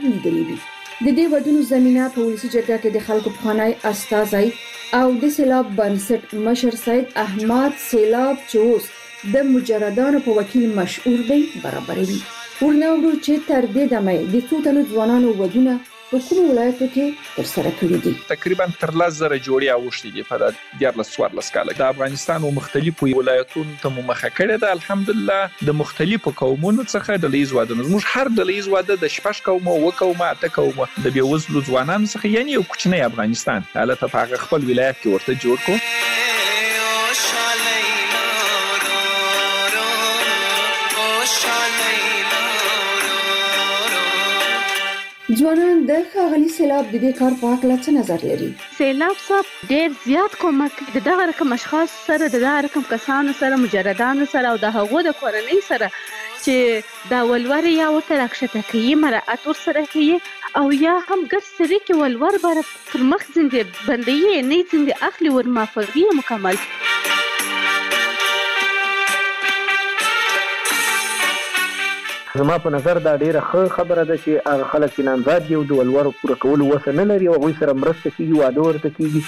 لیدلې وي. د دې ودونو زمينه په ولسي جرګه کې د خلکو پخوانی استازی او د سیلاب بنسټ مشر سید احمد سیلاب چوس د مجردانو په وکیل مشهور دی برابروي. ورنوړو چې تر دې دمه د څو تنو ځوانانو ودونه په کوم ولایتو کې ترسره کړي دي. تقریبا تر 10,000 جوړې اوښتي دي په 14 کال د افغانستان او مختلفو ولایتونو ته مخه کړې ده. الحمدلله د مختلفو قومونو څخه د لیز واده زموږ هر د لیز واده د شپږ قومه او قومه اته قومه د بیوزلو ځوانانو څخه یعنی یو کوچنی افغانستان حالت په خپل ولایت کې ورته جوړ کو. ځوانان د ښاغلي سیلاب د دې کار په اړه څه نظر لري؟ سیلاب صاحب ډېر زیات کومک د دغه رقم اشخاص سره د دغه رقم کسانو سره مجردانو سره او د هغو د کورنۍ سره چې دا ولور یا ورته راکښته کوي مراعات ورسره کوي او یا هم ګډ سری کې ولور بر پر مخ ځندې بندي نه ځندې اخلي ور مافوي مکمل. زما په نظر دا ډیره ښه خبره ده چې هغه خلک چې نامزاد دي او د ولورو پوره کولو وسه نه لري او هغوی سره مرسته کېږي واده ورته کېږي.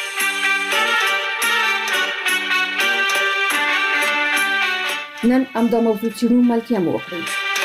نن همدا موضوع څېړو ملتیا مو وکړئ.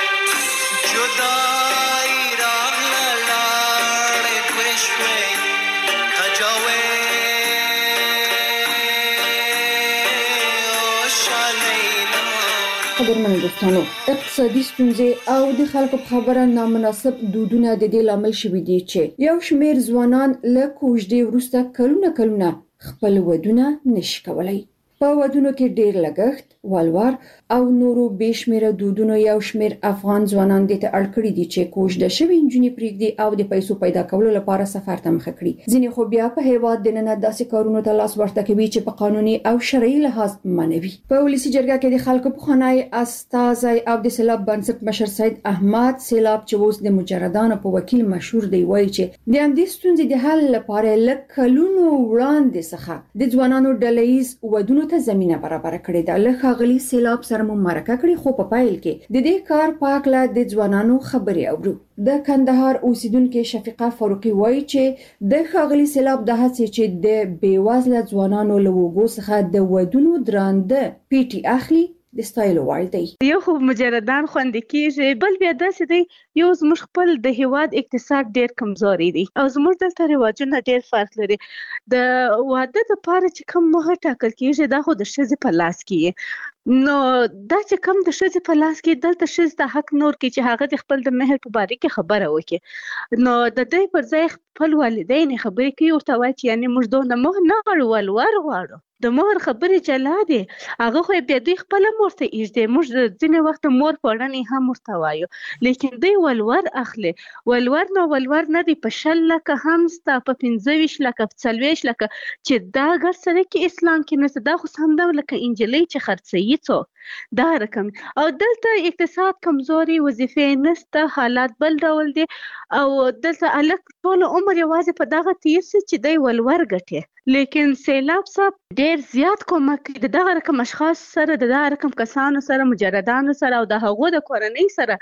قدرمنو دوستانو اقتصادي ستونزې او د خلکو په خبره نامناسب دودونه د دې لامل شوي دي چې یو شمېر ځوانان له کوژدې وروسته کلونه خپل ودونه نشي کولای. په ودونو کې ډېر لګښت، ولور او نورو بېشمېره دودونو یو شمېر افغان ځوانان دې ته اړ کړي دي چې کوژده شوې نجونې پرېږدي او د پیسو پیدا کولو لپاره سفر ته مخه کړي. ځینې خو بیا په هېواد دننه داسې کارونو ته لاس ورته کوي چې په قانوني او شرعي لحاظ منع وي. په ولسي جرګه کې د خلکو پخوانی استازی او د سیلاب بنسټ مشر سید احمد سیلاب چوس د مجردانو په وکیل مشهور دی وایي چې د همدې ستونزې د حل لپاره له کلونو وړاندې څخه د ځوانانو ډلهییز ودونو ته زمینه برابر کړې ده. له ښاغلي سیلاب سره مو مرکه کړې خو په پایل کې د دې کار په اړه د ځوانانو خبرې اورو. د کندهار اوسیدونکو شفیقه فاروقي وایي چې د ښاغلي سیلاب د هڅې چې د بیوزله ځوانانو له وګو څخه د ودونو درانده پیټي اخلي د ستایلو وړ دی. یو خو مجردان خوندې کېږي، بل بیا داسې دی یو زموږ خپل د هیواد اقتصاد ډېر کمزوري دی او زموږ دلته رواجونه ډېر فرق لري. د واده دپاره چې کوم مهر ټاکل کېږي دا خو د ښځې په لاس کې نو دا چې کوم د ښځې په لاس کې دلته ښځې ته حق نور کې چې هغه د خپل د مهر په باره کې خبره وکړي. نو د دوی پر ځای خپل والدین خبرې کوي ورته وایي چې یعنې موږ دونه مهر نه غواړو ولور غواړو. د مهر خبرې جلا دي هغه خو بیا دوی خپله مور ته ایږدي. موږ ځینې وخت مور په وړاندې هم ورته وایو لیکن دوی ولور اخلي. ولور نو ولور نه دی په 10 لکه هم ستا په 25 لکه په 40 لکه چې دا ګډ سره کې اسلام کې نشته. دا خو همدا لکه انجلۍ چې خرڅوي څوک دا رقم او دلته اقتصاد کمزوري، وظیفې نشته، حالات بل ډول دي او دلته الک ټول عمر یوازې په دغه تیر سي چې دی ولور ګټي. لیکن سیلاب صاحب ډېر زیات کومک د دغه رقم اشخاص سره د دغه رقم کسانو سره مجردانو سره او د هغو د کورنۍ سره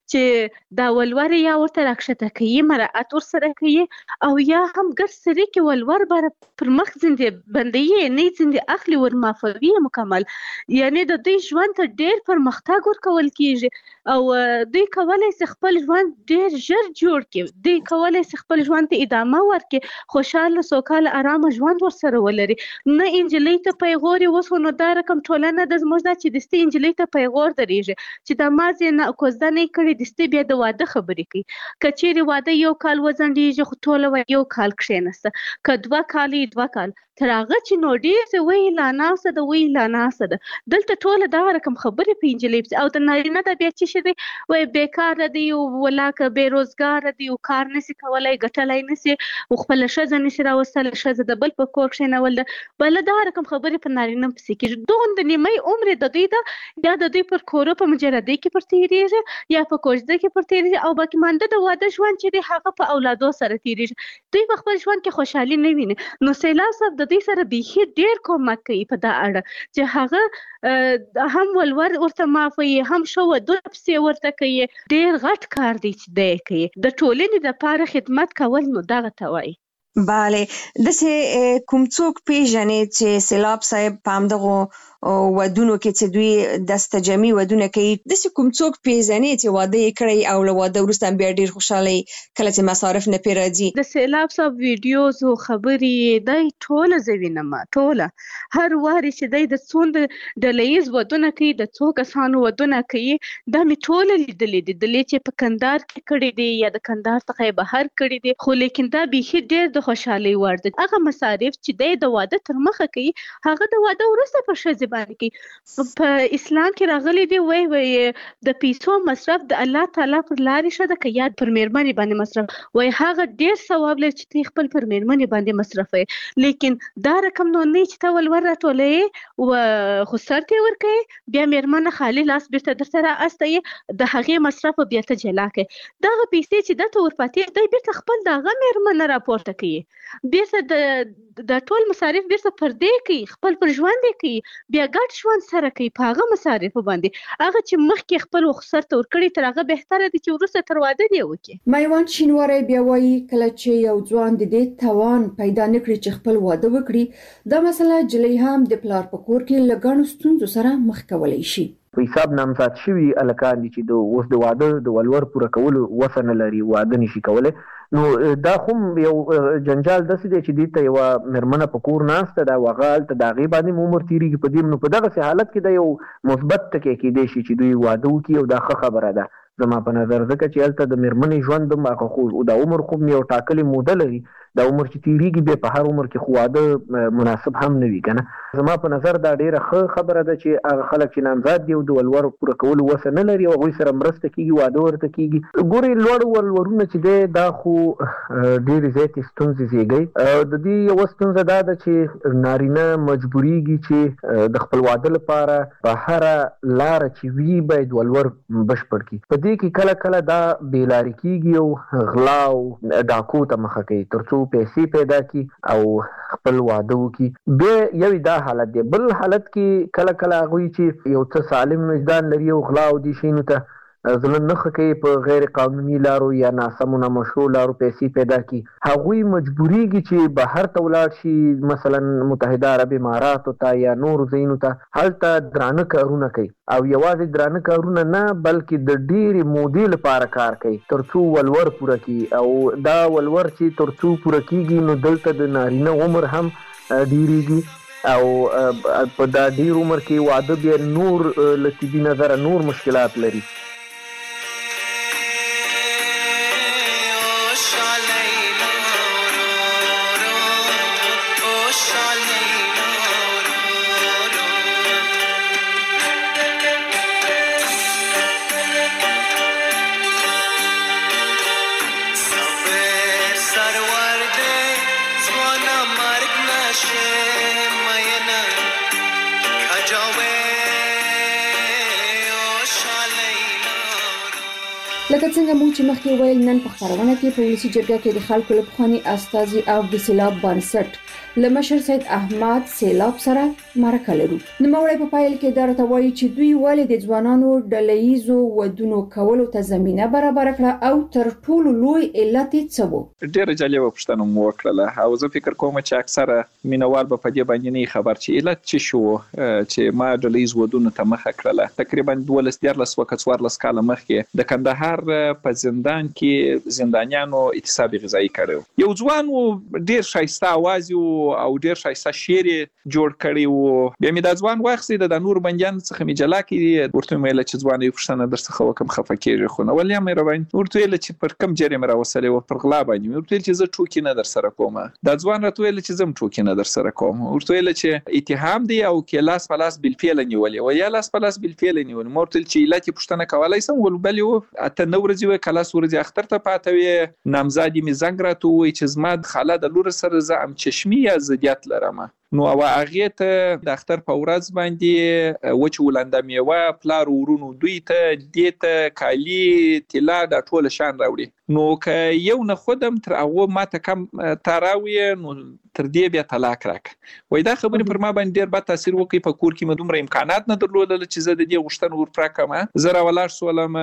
چې دا ولور یا ورته راکښته کوي مراعات ورسره کوي او یا هم ګډ سری کې ولور بر پر مخ ځندې بندي نه ځندې اخلي ور مافوي مکمل. یعنی د دوی ژوند ته ډېر پرمختګ ورکول کېږي او دوی کولی شي خپل ژوند ډېر ژر جوړ کړي. دوی کولی شي خپل ژوند ته ادامه ورکړي، خوشحاله سوکاله ارامه ژوند ورسره ولري. نه انجلۍ ته پیغور اوس نو دا رقم ټولنه د زموږ دا چې دستي انجلۍ ته پیغور درېږي چې د مازې نه کوزده نه کړي دستي بیا د واده خبرې کوي. که چیرې واده یو کال وځنډېږي خو ټوله یو کال کښېنسته، که 2 کال 2 کال تر هغه چې نو ډېر څه وایي لا ناسته ده وایي لا ناسته ده. دلته ټوله دغه رقم خبرې په انجلۍ پسې او د نارینه ده بیا څه شي دی وایي بېکاره دی ولاکه بېروزګاره دی او کار نسي کولی ګټلی نسي او خپله ښځه نسي راوستلی ښځه د بل په کور کښېنول ده. بله دغه رقم خبرې په نارینه پسې کېږي. دومره نیمۍ عمر د دوی ده یا د دوی پر کورو په مجردۍ کې پر تېرېږي یا په کوژده کې پر تېرېږي او باقي مانده د واده ژوند چې دی هغه په اولادو سره تېرېږي. دوی په خپل ژوند کې خوشحالي نه ویني. نو سیلاب صاحب د دې سره بیخي ډیر کومک کوي په دا اړه چې هغه هم ولور ورته معافوي هم شو ودونه پسې ورته کوي. ډیر غټ کار دی چې دی کوي د ټولنې لپاره خدمت کول، نو دغه ته وایي. بله داسې کوم څوک پیژنې چې سیلاب صاحب په همدغو ودونو کې چې دوی دستجمي ودونه کوي، داسې کوم څوک پیژنې چې واده یې کړی او له واده وروسته بیا ډېر خوشحاله کله چې مصارف نه پرې راځي؟ د سیلاب صاحب ویډیوز او خبرې دی ټوله زه وینم، ټوله هر وارې چې دی د څومره ډله ییز ودونه کوي، د څو کسانو ودونه کوي، دا مې ټوله لیدلې دي. دلې چې په کندهار کې کړي دي یا د کندهار څخه یې بهر کړي دي، خو لیکن دا بیخي ډېر د خوشحالۍ وړ دی. هغه مصارف چې دی د واده تر مخه کوي، هغه د واده وروسته په ښځې باندې کوي. په اسلام کې راغلي دي وایي د پیسو مصرف د الله تعالی پر لارې ښه ده که یا پر مېرمنې باندې مصرف، وایي هغه ډېر ثواب لري چې ته خپل پر مېرمنې باندې مصرفوي. لیکن دا رقم نو نه چې ته ولور راټولوې خو سر ته یې ورکوې، بیا مېرمنه خالي لاس بېرته درته رااستوي، د هغې مصرف بیا ته جلا کوي. دغه پیسې چې ده ته ورپاتې دی بېرته خپل د هغه مېرمنه راپورته کوي، بېرته د ټول مصارف بېرته پر دې کوي، خپل پر ژوند یې کوي، بیا ګډ ژوند سره کوي په هغه مصارفو باندې. هغه چې مخکې خپل سر ته ورکړي تر هغه بهتره دي چې وروسته تر واده دې وکړي. میوان شینواری بیا وایي کله چې یو ځوان د دې توان پیدا نه کړي چې خپل واده وکړي، دا مسله جلۍ هم د پلار په کور کې له ګڼو ستونزو سره مخ کولی شي. په حساب نامزاد شوي هلکان دي چې اوس د واده د ولور پوره کولو وسه نه لري، واده نشي کولی، نو دا خو یو جنجال داسې دی چې دې ته یوه مېرمنه په کور ناسته ده او هغه هلته د هغې باندې عمر تېرېږي په دې، نو په دغسې حالت کې دا یو مثبت ټکی کېدی شي چې دوی واده وکړي او دا ښه خبره ده زما په نظر، ځکه چې هلته د مېرمنې ژوند هم هغه خو د عمر خو یو ټاکلې موده لري، دا عمر چې تېرېږي بیا په هر عمر کې خو واده مناسب هم نه وي که نه. زما په نظر دا ډېره ښه خبره ده چې هغه خلک چې نامزاد دي او د ولور پوره کولو وسه نه لري او هغوی سره مرسته کېږي، واده ورته کېږي. ګورې لوړ ولورونه چې دی دا خو ډېرې زیاتې ستونزې زیږوي. د دې یوه ستونزه دا ده چې نارینه مجبورېږي چې د خپل واده لپاره په هره لاره چې وي باید ولور بشپړ کړي. په دې کې کله کله دا بېلارې کېږي او غلا او ډاکو ته مخه کوي تر څو پیسې پیدا کی او خپل واده وکړي. بیا یو دا حالت دی. بل حالت کې کله کله هغوی چې یو څه سالم وجدان لري او غلا او دې شیانو ته زړه نه ښه کوي، په غیر قانوني لارو یا ناسمو نامشروع لارو پیسې پیدا کړي، هغوی مجبورېږي چې بهر ته ولاړ شي، مثلا متحده عرب اماراتو ته یا نورو ځایونو ته، هلته درانه کارونه کوي او یوازې درانه کارونه نه بلکې د ډېرې مودې لپاره کار کوي تر څو ولور پوره کړي. او دا ولور چې تر څو پوره کېږي نو دلته د نارینه عمر هم ډېرېږي او په دا ډېر عمر کې واده بیا نور له طبي نظره نور مشکلات لري. لکه څنګه مو چې مخکې ویل، نن په خپرونه کې په ولسي جرګه کې د خلکو له پخواني استازي او د سیلاب بنسټ له مشر سید احمد سیلاب سره مرکه لرو. نوموړی په پایل کې دا راته وایي چې دوی ولې د ځوانانو ډله ییزو ودونو کولو ته زمینه برابر کړه او تر ټولو لوی علت یې څه و. ډېره جالبه پوښتنه مو وکړله او زه فکر کوم چې اکثره مینوال به په دې باندې نه خبر چې علت څه شو چې ما ډله ییز ودونو ته مخه کړله. تقریبا 12-14 کاله مخکې د کندهار په زندان کې زندانیانو اعتصاب غذایی کړو. یو ځوان ډېر ښایسته اواز او ډېر ښایسته شعر جوړ کړی و. بیا مې دا ځوان واخیست د نور بندیانو څخه مې جلا کړي، ورته مې ویل چې ځوان یو پوښتنه درڅخه وکړم خفه کېږې خو نه ولې هم مهرباني. ورته ویل چې پر کوم جرم راوستلی و، پر غلا باندې مې ورته ویل چې زه ټوکې نه درسره کوم. دا ځوان راته ویل چې زه هم ټوکې نه درسره کوم. ورته ویل چې اتهام دی او کې لاس په لاس بالفعل نیولې و یا لاس په لاس بالفعل نیولې. مې ورته ویل چې علت یې پوښتنه کولی شم ول بلې و اته 9 ورځې وې کلاس ورځې اختر ته پاته وې. نامزادې مې زنګ راته ووایي چې زما د خاله د لور سره زه ام چشمي یا ضدیت لرم. نو هغه ته د اختر په ورځ باندې وچ ولنده میوه پلار ورونو دوی ته دیته کالی طلا د ټول شان راوړي نو که یو نه خودم تر هغه ماته کم تراوی نو تر دې بیا طلاق راک وای دا خبره پر ما باندې ډیر بد تاثیر وکړي په کور کې مدومره امکانات نه درلودل چې زه د دې غشتن ورپراکم زه راولار سولم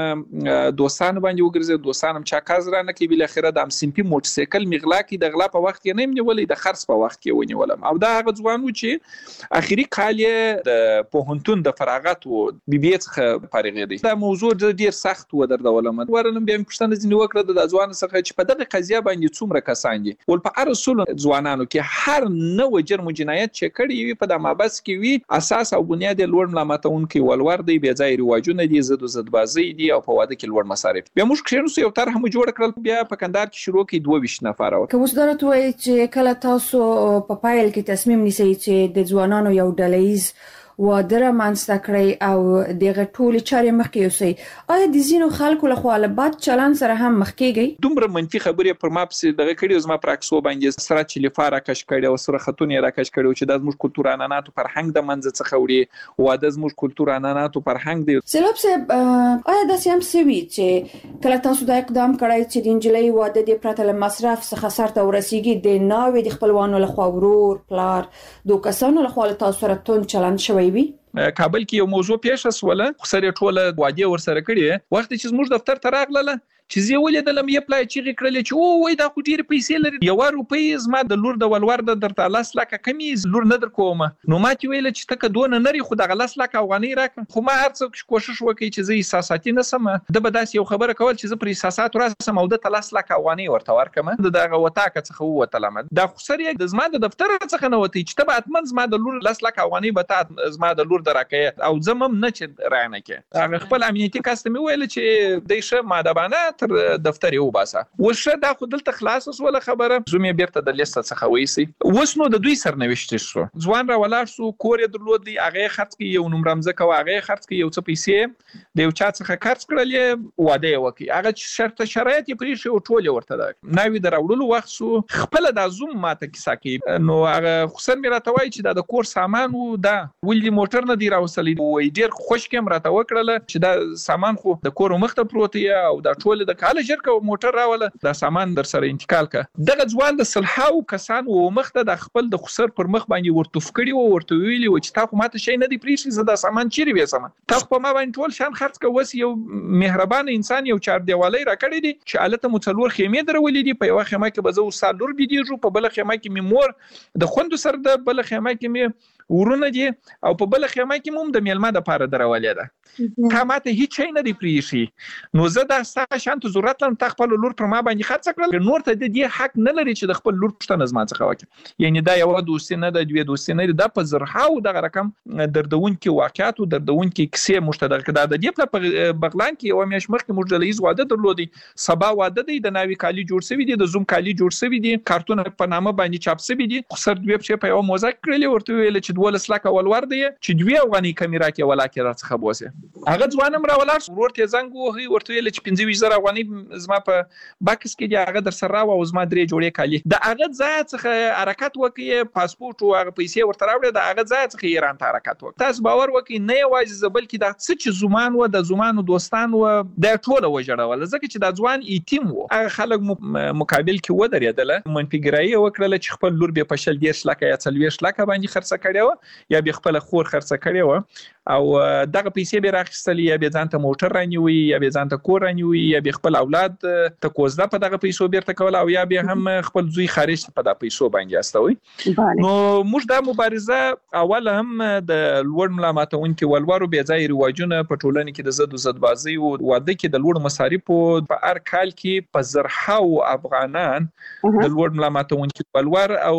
دوستان باندې وګرځم دوستانم چا کاز را نه کې بل اخره د امسمپي موټر سایکل مغلا کې د غلا په وخت کې نه نیولې د خرڅ په وخت کې ونیولم او دا هغه ځوانو چې اخیری کال د پوهنتون د فراغت او بي بي څخه فارغ دي دا موضوع ډیر سخت و دردولم ورنم بیا پښتنه ځنی وکړه د ځوان څخه چې په دغه قضیه باندې څومره کسان دي ول په ارسل ځوانانو کې هر نو جرم جنایت چې کړي وي په د مابس کې وي اساس او بنیاد لوړ ملامتون کې ولور دی بیا ځای رواجونه دي زدبازي دي او په واده کې لوړ مصارف بیا موږ کښینو یو طرح مو جوړ کړل بیا په کندهار کې شروع کې 22 نفر که اوس درته وایي چې کله تاسو په پایل کې تصمیم نیسئ چې د ځوانانو یو ډلهیز واده رامنځته کړئ او دغه ټولې چارې مخکې یوسئ آیا د ځینو خلکو لخوا له بد چلند سره هم مخ کیږئ دومره منفي خبرې پر ما پسې دغه کړي زما پر عکسو باندې سره چې لفاره کش کړي او سره خاتون را کش کړي چې د زموږ کلتور عنعناتو فرهنګ د منځ څخه وړي واده زموږ کلتور عنعناتو فرهنګ دی سیلاب صاحب آیا د سیم سوي چې کله تاسو د اقدام کړی چې د انجلۍ واده د پرته له مصرف څخه سرته ورسیږي د ناوې د خپلوانو لخوا ورور پلار دوه کسانو لخوا تاسو سره تون چلند شوی وي کابل کې یو موضوع پیښ شوله خو سره ټوله واده ورسره کړی وخت چې زموږ دفتر ته راغله چې زه ولیدلم یې پلای چې کړل چې او وای دا خو ډیر پیسې لري یو روپۍ زما د لور د ولور د درته لاس لکه کمی لور نه در کوم نو ما چې ویل چې تک دونه نری خو د غلاس لکه افغاني راک خو ما هر څه کوشش وکړ چې زه احساساتي نه سم د بداس یو خبره کول چې زه پر احساسات راسم او د تلاس لکه افغاني ورته ورکم دغه وتاکه څخه وتلم دا خو سره د زما د دفتر څخه نه وتی چې تبع اتمن زما د لور لاس لکه افغاني به زما د لور دراکې او زمم نه چې رانه کې هغه خپل امنیتي کاستمي ویل چې دیشه مادبانه تر دفتر یو باسه وشه دا خو دلته خلاص وسوله خبره زومې بیرته د لیست څخه وېسي وسنو د دوی سرنوشت شو ځوان را ولار سو کور درلود دی هغه خرڅ کی یو نمرمزه کو هغه خرڅ کی یو څه پیسې د یو چا څخه خرڅ کړل واده وکي هغه شرط شرایط یې پرې شو ټول ورته دا ناوی دراوړلو وخت سو خپل د زوم ماته کیسه کی نو هغه خسر مې راته وای چې د کور سامان و دا ولې موټر نه دی راوصلې وای ډیر خوش کېم راته وکړل چې دا سامان خو د کور مخ ته پروت یا او دا ټول د کال شرکه موټر راوله دا سامان در سره انتقال کا دغه ځوان د صلحاو کسان و مخته د خپل د خسر پر مخ باندې ورتوف کړي او ورته ویلي و چې تاسو ماته شي نه دی پریشي زدا سامان چیرې وسم تاسو په ما باندې ټول شان خرڅ کو وس یو مهربان انسان یو چار دیوالۍ را کړی دي چې الته مڅلور خیمه درولې دي په یو خیمه کې بزو سالور بيدیږي په بل خیمه کې میمور د خوند سر د بل خیمه کې می ورونه دي او په بل خیمه کې موږ د میلمه د پاره درولې ده کماته هیڅ شي نه دی پریشي نو زه د ستا شانت ضرورت لرم تخپل لور پر ما باندې خرڅ کړل نور ته د دې حق نه لري چې د خپل لور پښتنه زما څخه وکړي یعنی دا یو دوست نه د دوی دوست نه د په زرهاو د رقم دردون کې واقعیت او دردون کې کیسه مشترک ده د دې په بغلان کې یو میاش مخکې موږ د لیز واده درلودي سبا واده دی د ناوی کالی جوړ شوی دی د زوم کالی جوړ شوی دی کارتون په نامه باندې چاپ شوی دی خسر دوی په یو موزه کړل ورته ویل چې ولس لکه ولور دی چې دوی افغاني کیمرا کې ولا کې راڅخه بوسه هغه ځوانم را ولر ورته زنګ وهي ورته ویل چې 25000 افغاني زما په باکس کې دی هغه در سره او زما درې جوړې کالی د هغه ځای څخه حرکت وکي پاسپورت او هغه پیسې ورته راوړل د هغه ځای څخه ایران ته حرکت وکړ تاسو باور وکي نه یوازې زبل کې د څه چې زمان و د زمانو دوستان و د ټوله وجړول ځکه چې د ځوان ایتیم و هغه خلک مقابل کې و درېدل منفګرایي وکړل چې خپل لور به پښل 10 لک یا 40 لک باندې خرڅ کړي یا به خپل خور خرڅ کړي و او دغه پیسې به راخستل یا به ځان ته موټر رانیوي یا به ځان ته کور رانیوي یا به خپل اولاد ته کوزده په دغه پیسو بیرته کول او یا به هم خپل زوی خارج په دغه پیسو باندې استوي نو موږ د مبارزه اول هم د لوړ ملامتون کې ولورو به ځای رواجونه په ټولنه کې د زدبازي او واده کې د لوړ مصارف په هر کال کې په زرهاو افغانان د لوړ ملامتون کې ولور او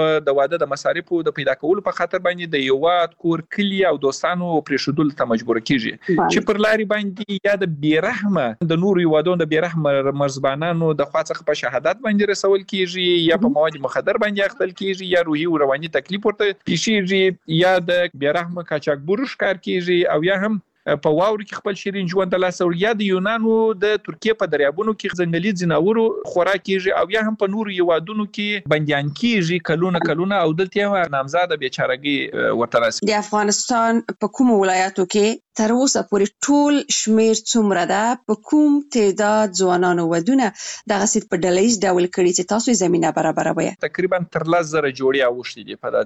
د واده د مصارف د پیدا کول په خاطر باندې د یوات کور کلی او دوستانو پرېښودل ته مجبور کیږي چې پر لاري باندې یا د بیرحمه د نور یوادون د بیرحمه مرزبانانو د خاصه په شهادت باندې رسول کیږي یا په مواد مخدر باندې اخته کیږي یا روحي او رواني تکلیف ورته پیښیږي یا د بیرحمه قاچاقبر ښکار کیږي او یا هم په واورو کې خپل شیرین ژوند د لاس وړ یا د یونانو د ترکیه په دریابونو کې ځنګلي ځناورو خوراک کیږي او یا هم په نورو هیوادونو کې بندیان کیږي کلونه او دلته نامزاده بیچارهګي ورته راسي. د افغانستان په کوم ولایتو کې تر اوسه پورې ټول شمیر څومره ده؟ په کوم تعداد ځوانانو ودونه دغه سیټ په ډلهیز ډول کړي چې تاسو زمينه برابروي؟ تقریبا تر 10,000 جوړې اوښتي دي په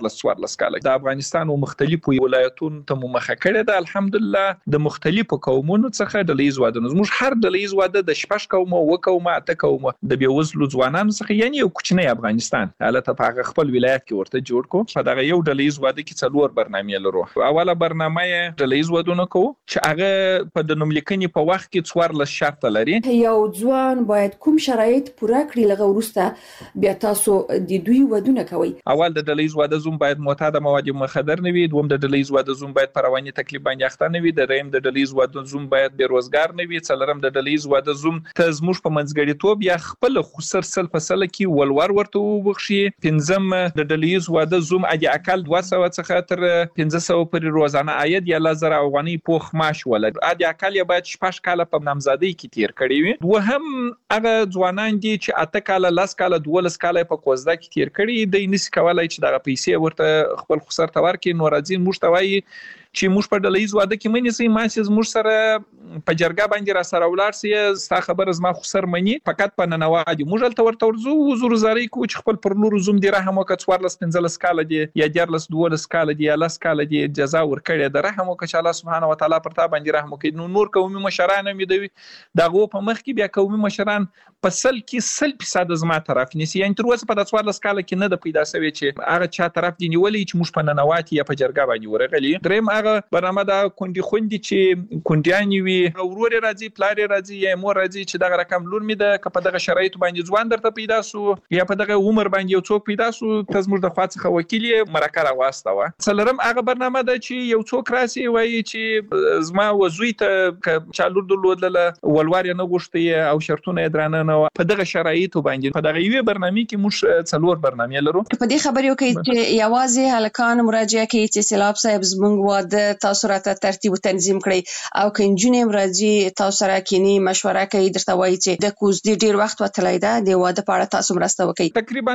14 کال د افغانستان او مختلفو ولایتونو ته مخه کړې ده. الحمدلله د مختلفو قومونو څخه ډلهیز واده زموږ هر ډلهیز واده د شپږ قومه و قومه اته قومه د بیوزلو ځوانانو څخه یعنی یو کوچنی افغانستان حالت په هغه خپل ولایت کې ورته جوړ کو. په دغه یو ډلهیز واده کې 4 برنامې لرو. اوله برنامه ډلهیز ودونه کو چې هغه په د نوملیکنې په وخت کې 14 شرط لري. یو ځوان باید کوم شرایط پوره کړي لغه ورسته بیا تاسو د دوی ودونه کوي؟ اول د ډلهیز واده زوم باید معتاد مواد مخدر نه وي، دوم د ډلهیز واده زوم باید پر رواني تکلیف باندې اخته نه وي، دریم د ډلهیز واده زوم باید بیروزګار نه وي، څلورم د ډلهیز واده زوم ته زموږ په منځګړیتوب یا خپل خسر سل فصله کې ولور ورته وبخشي، پنځم د ډلهیز واده زوم اجي اقل 200 څخه تر 1500 پورې روزانه عاید یا 1000 افغاني پوخ معاش ولر اجي اقل یا باید 6 کاله په نامزادۍ کې تیر کړی وي. وهم هغه ځوانان دي چې 8 کاله 10 کاله 12 کاله په کوزده کې تیر کړی د نس کولای چې دغه پیسې ورته خپل خسر تور کې نور ځین مشتوي چې موږ په ډلهیز واده کې منې سي ماسه موږ سره په جرګه باندې را سره ولار سي ستا خبر زما خسر مني فقط په ننوادي موږ ته ورته ورزو وزور زاري کو چې خپل پر نور زوم دی رحم وکړ 14 کاله دی یا 12 کاله دی یا 10 کاله دی جزا ورکړي د رحم وکړي الله سبحانه و تعالی پر تا باندې رحم وکړي. نور قومي مشران هم دی دغه په مخ کې بیا قومي مشران په سل کې 100% زما طرف نيسي یعنی تر اوسه په 14 کاله کې نه د پیدا سوي چې هغه چا طرف دی نیولې چې موږ په ننواتي یا په جرګه باندې ورغلي. دریم هغه برنامه دا کندي خوندي چې کنديان وي ورور راځي پلار راځي یا مور راځي چې دغه رقم لور می د په دغه شرایط باندې ځوان درته پیدا سو یا په دغه عمر باندې یو څوک پیدا سو تاسو د خواڅه وکیل مرکه راوسته و. څلورم هغه برنامه ده چې یو څوک راسي وایي چې زما وزوی ته چالور دلودله ولوار نه غوښتي او شرطونه درانه نه په دغه شرایط باندې په دغه یوه برنامه کې موږ څلور برنامې لرو. په دې خبرې کوي چې یوازې هلکان مراجعه کوي چې سیلاب صاحب زمونږ واده تاسو راته ترتیب او تنظیم کړئ او کنجونې راځي تاسو سره کینی مشوره کوي درته وایي چې د کوزدي ډیر وخت وتلای دا د واده په اړه تاسو مرسته وکړئ. تقریبا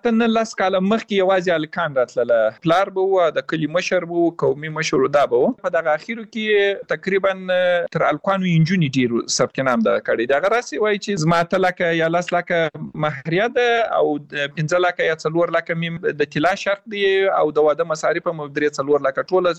18 کاله مخکې یوازې هلکان راتله پلار به د کلی مشر به قومي مشر دا به په دغه اخیرو کې تقریبا تر الکانو انجونی ډیر ثبت نام ده کړی دا راسي وایي چې زما تلکه یا 10 لکه مهریه ده او 15 لکه یا 4 لکه مم د طلا شرط دی او د واده مصارف هم درې 4 لکه ټول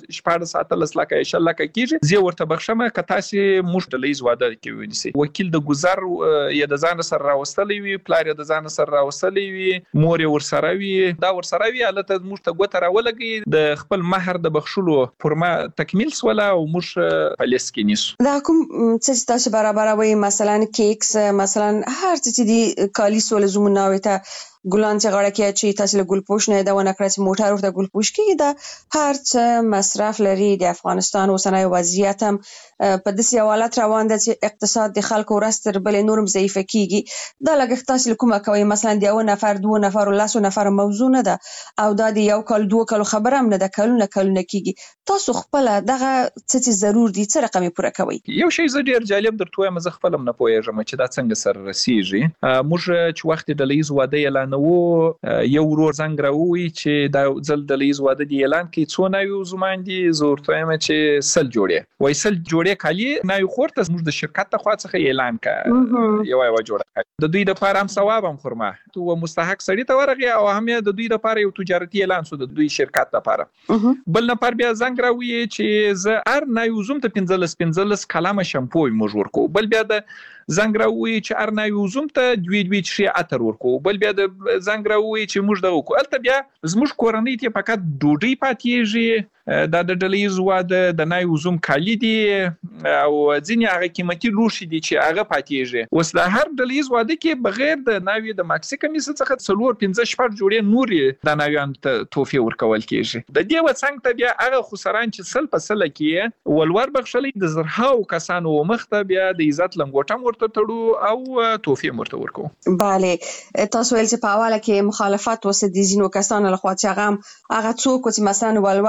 14 لکه 10 لکه کیږي زه ورته بخښم کته سي مشتلیز واده کې ونیسي وکیل د گذر یا د ځان سره راوستلې وي پلار د ځان سره راوستلې وي مور ورسره وي دا ورسره وي الته مشته ګوتره ولګي د خپل مہر د بخښلو فرما تکمیل سوله او مش پالیس کې نیسو. دا کوم څه تاسو برابروي مثلا کیکس مثلا هر څه دي کالی سول زمونه وته ګلان چې غړه کې چې تاسو له ګلپوش نه دا ونه کړی چې موټر ورته ګلپوش کېږي دا هر څه مصرف لري. د افغانستان اوسنۍ وضعیت هم په داسې حالت روان ده چې اقتصاد د خلکو ورستر بل نورم ضعیف کیږي دا لګښت تاسو کومه کوي مثلا د یو نفر دوه نفر لاسو نفر موضوع نه ده او دا د یو کال دوه کال خبره هم نه ده کلونه کیږي تاسو خپل دغه څه ضرور دي څه رقم پوره کوي. یو شی زه ډیر جالب درته وایم زه خپل نه پوهیږم چې دا څنګه سره رسیږي. موږ چې وخت د لیز واده اعلان نو یو ورور زنګ راوي چې دا ځل د لیز واده دی اعلان کې څو نوي زمان دي زور ته یم چې سل جوړه وای سل جوړه کالی نه یو خورته موږ د شرکت ته خواڅه اعلان کا یو جوړه د دوی د لپاره هم ثواب هم خرمه تو مستحق سړی ته ورغی او هم د دوی لپاره یو تجارتي اعلان سو د دوی شرکت لپاره بل نفر بیا زنګ راوي چې ز ار نه یو زوم ته 15 کلمه شامپو موږ ورکو بل بیا د زنګ راوي چې ار نه یو زوم ته دوی شي اتر ورکو بل بیا د زنګ راوي چې موږ دغه کو الته بیا زموږ کورنۍ ته فقط ډوډۍ پاتېږي دا د ډلیز واده د نای وزوم کالی دي او ځینې هغه قیمتي لوښي دي چې هغه پاتېږي اوس د هر ډلیز واده کې بغیر د ناوی د ماکسي کمیس څخه څلور 15 شپږ جوړې نورې د ناویان ته توفیه ورکول کېږي د دې وڅنګ ته بیا هغه خسران چې سل په سل کې ولور بخښلې د زرهاو کسانو مخته بیا د عزت لنګوټم ورته تړو او توفیه ورته ورکو. bale تاسو ول چې په حواله کې مخالفت وسه دي زینو کسانو لخوا چې هغه څوک چې مثلا ولور اخیسته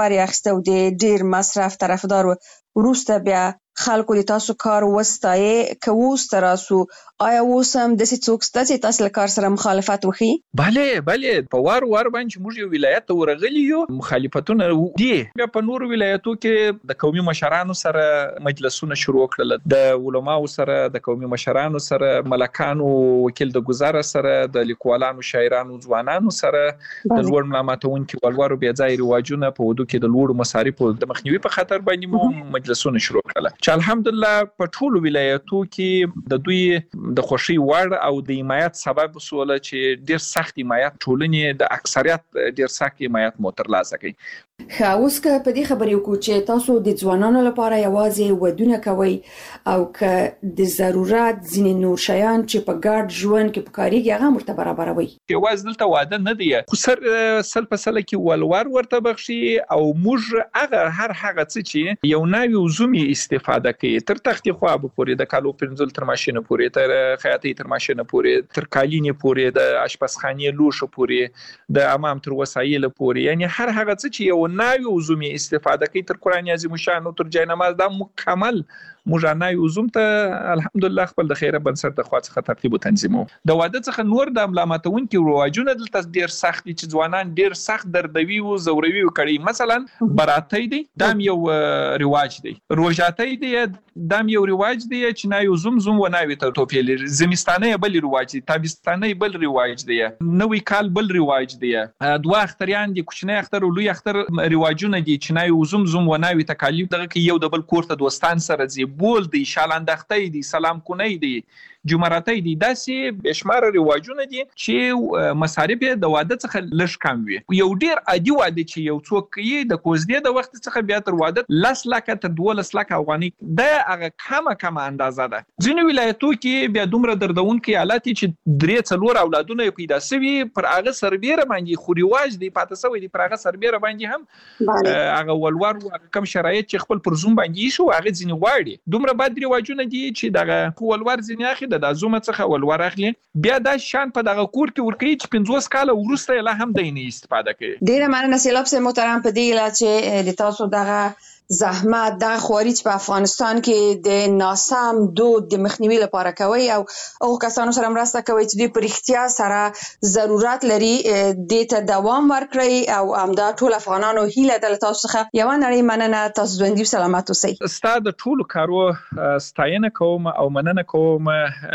او د ډیر مصرف طرفدار وروسته بیا خلکو د تاسو کار وستایي که اوس تراسو آیا اوس هم داسې څوک شته چې تاسو له کار سره مخالفت وکړي؟ بله په وار باندې موږ یو ولایت ته ورغلي یو مخالفتونه دي. بیا په نورو ولایتو کې د قومي مشرانو سره مجلسونه شروع کړل، د علماو سره، د قومي مشرانو سره، ملکانو وکیل د گزاره سره، د لیکوالانو، شاعرانو، ځوانانو سره، د لوړ ملامتونکو ولورو بیا ځای رواجونه په ودو کې د لوړو مصارفو د مخنیوي په خاطر باندې مو مجلسونه شروع کړل چې الحمدلله په ټولو ولایتو کې د دوی د خوشي وړ او د حمایت سبب وسوله چې ډیر سخت حمایت ټولنې د اکثریت ډیر سخت حمایت مو ترلاسه کړي. اوس که په دې خبرې وکړو چې تاسو د ځوانانو لپاره یوازې ودونه کوي او که د ضرورت ځینې نور شیان چې په ګډ ژوند کې پکاريږي هغه مرته برابروي. یوازې دلته واده نه دی، خو سل په سل کې ولور ورته بخشي او موږ هغه څه چې یو نوی وزومي استفاده کوي تر تختې خوا به پورې، د کالو پنځل تر ماشینه پورې، تر خیاطۍ تر ماشینه پورې، تر قالینې پورې، د اشپزخانې لوښه پورې، د حمام تر وسایل پورې، یعنی هر هغه څه چې یو نوی وزومي استفاده کوي تر قرآن عظیم شان او تر جای نماز دا مکمل موږ نوی وزوم ته الحمدلله خپل د خیره بنسټ د خوا څخه ترتیب او تنظیمو. د واده څخه نور د ملامتونکو رواجونه دلته ډیر سخت دي چې ځوانان ډیر سخت دردوي او زوروي کړي. مثلا براتی دی دام یو رواج دی، روژاتۍ دی دام یو رواج دی چې نوی وزوم و نوی ته توپیر، زمستانه بل رواج دی، تابستانه بل رواج دی، نوی کال بل رواج دی، دوه اختریان دي، کوچنی اختر او لوی اختر رواجونه دي چې نوی وزوم و نوی تکالیف دغه کې یو د بل کور ته دوستان سره ځي، بول دی، شالاندختۍ دی، سلام کنۍ دی، جمراتۍ دی، داسې بشمار رواجونه دي چې مصارف د واده څخه لږ کم وي. یو ډیر عادي واده چې یو څوک یې د کوزدې د وخت څخه بیا تر واده 10 لک تر 12 لک افغاني د هغه کمه اندازه ده. ځینې ولایتو کې بیا دومره دردونکي حالت چې 3-4 اولادونه پیدا شوي پر هغه سربېره باندې خو رواج دی پاتې شوی دی، پر هغه سربېره باندې هم هغه ولور او کم شرایط چې خپل پر زوم باندې شو هغه ځینې واړي دومره بد رواجونه دي چې دغه ولور ځینې اخی د زوم څخه ولور اخلي بیا دا شان په دغه کور کې ورکړي چې 50 کال وروسته لا هم دینه استفاده کوي. ډیره مننه سیلاب سه محترم په دې لا چې د تاسو دغه زحمت د خواري چې په افغانستان کې د ناسم دود د مخنیوي لپاره کوي او کسانو سره مرسته کوي چې د پرختیا سره ضرورت لري د ته دوام ورکړي او همدا ټول افغانانو هیله د تاسو څخه یو نړۍ مننه. تاسو ژوندۍ سلامت اوسئ. ستاسو د ټولو کارو ستاینه کوم او مننه کوم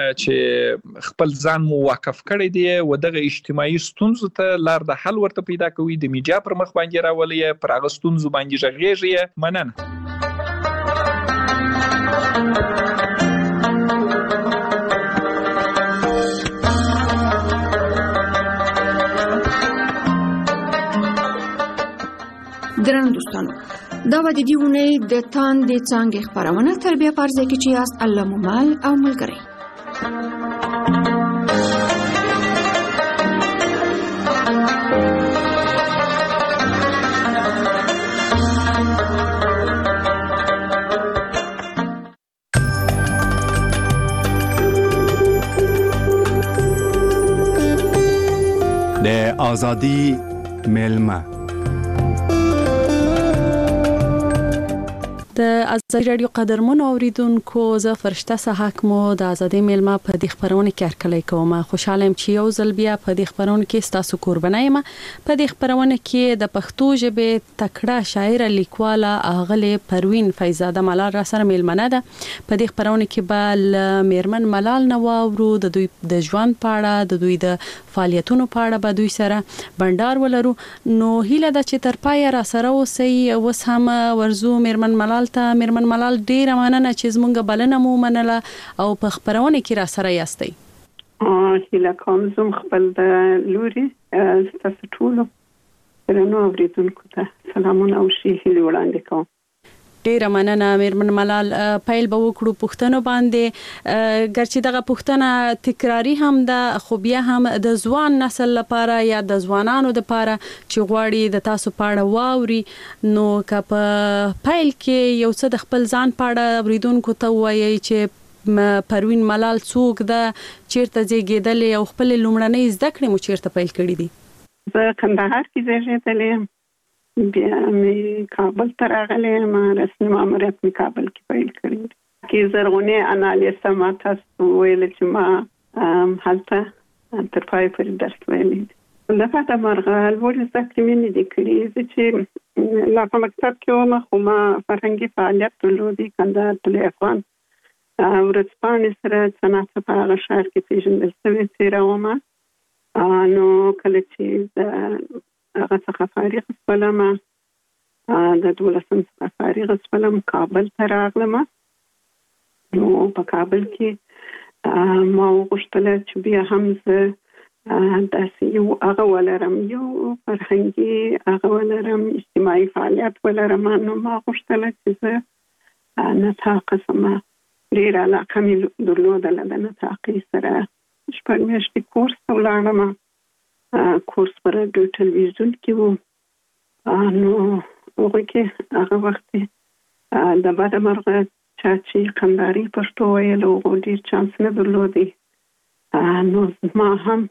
چې خپل ځان مو واقف کړی دی او دغه اجتماعي ستونزو ته لار د حل ورته پیدا کوي، د میډیا پر مخ باندې راولي، پر هغه ستونزو باندې ژغېږي. مننه. درنو دوستانو، دا و د دې اونۍ د تاندې څانګې خپرونه تربیه پرځای کې چې یاست الله ممال او ملګری. د آزادی ملمه د ازادي رادیو قدرمن اوریدونکو، زه فرشته صحاک مو د ازادي ملما په دې خبرونه کې هرکلی کوم. خوشاله يم چې یو ځل بیا په دې خبرونه کې تاسو قرباني یم. په دې خبرونه کې د پښتو ژبې تکړه شاعر لیکواله اغله پروین فیضزاده ملال را سره ملمنه ده. په دې خبرونه کې به میرمن ملال نواورو د دوی د ژوند په اړه، د دوی د فعالیتونو په اړه به دوی سره بندر ولرو. نو هیله ده چې تر پای را سره اوسئ. اوس هم ورزو میرمن ملال ته. میرمن ملال ډیره مننه چې زمونږ بلنه مو منله او په خبرونه کې را سره یاستئ. هیله کوم زم خپل د لوري تاسو ټول درنو اوریدونکو ته سلامونه او ښه هیله وړاندې کوم. ډیره مننه میرمن ملال. پیل به وکړو پښتنو باندې، ګرچې دغه پښتنه تکراری هم ده خو بیا هم د ځوان نسل لپاره یا د ځوانانو لپاره چې غواړي د تاسو پاړه واوري، نو که په پیل کې یو څه د خپل ځان پاړه اوریدونکو ته وایي چې پروین ملال څوک ده، چیرته زیږیدلې او خپل لومړنۍ زده کړې مو چیرته پیل کړې دي؟ زه کندهار کې زیږیدلې یم بیا مې کابل ته راغلې ما رسمي ماموریت مې کابل کې پیل کړی کې زرغونه انالیسه ما تاسو ویل چې ما هلته تر پای پورې درس ویلې لکه دا مرغه لوړ زده کړې مې نه دي کړې چې لا په مکتب کې وم خو ما فرهنګي فعالیت درلودی کندهار تللی افغان ورځپاڼې سره څه په هغه ښار کې پېژندل شوې تېره ومه نو کله چې د هغه څخه فارغ شولم د 12 څخه فارغ شولم کابل ته راغلم نو په کابل کې ما وغوښتل چې بیا هم زه داسې یو هغه ولرم یو فرهنګي هغه ولرم اجتماعي فعالیت ولرم نو ما غوښتل چې زه نطاقه شم ډېره علاقه مې درلودله د نطاقي سره 6 میاشتې کورس ته ولاړم کورس په راډیو ټلویزیون کې و نو هغوی کې هغه وخت د بده مرغه چا چې کندهاري پښتو ویل هغو ډېر چانس نه درلودی نو ما هم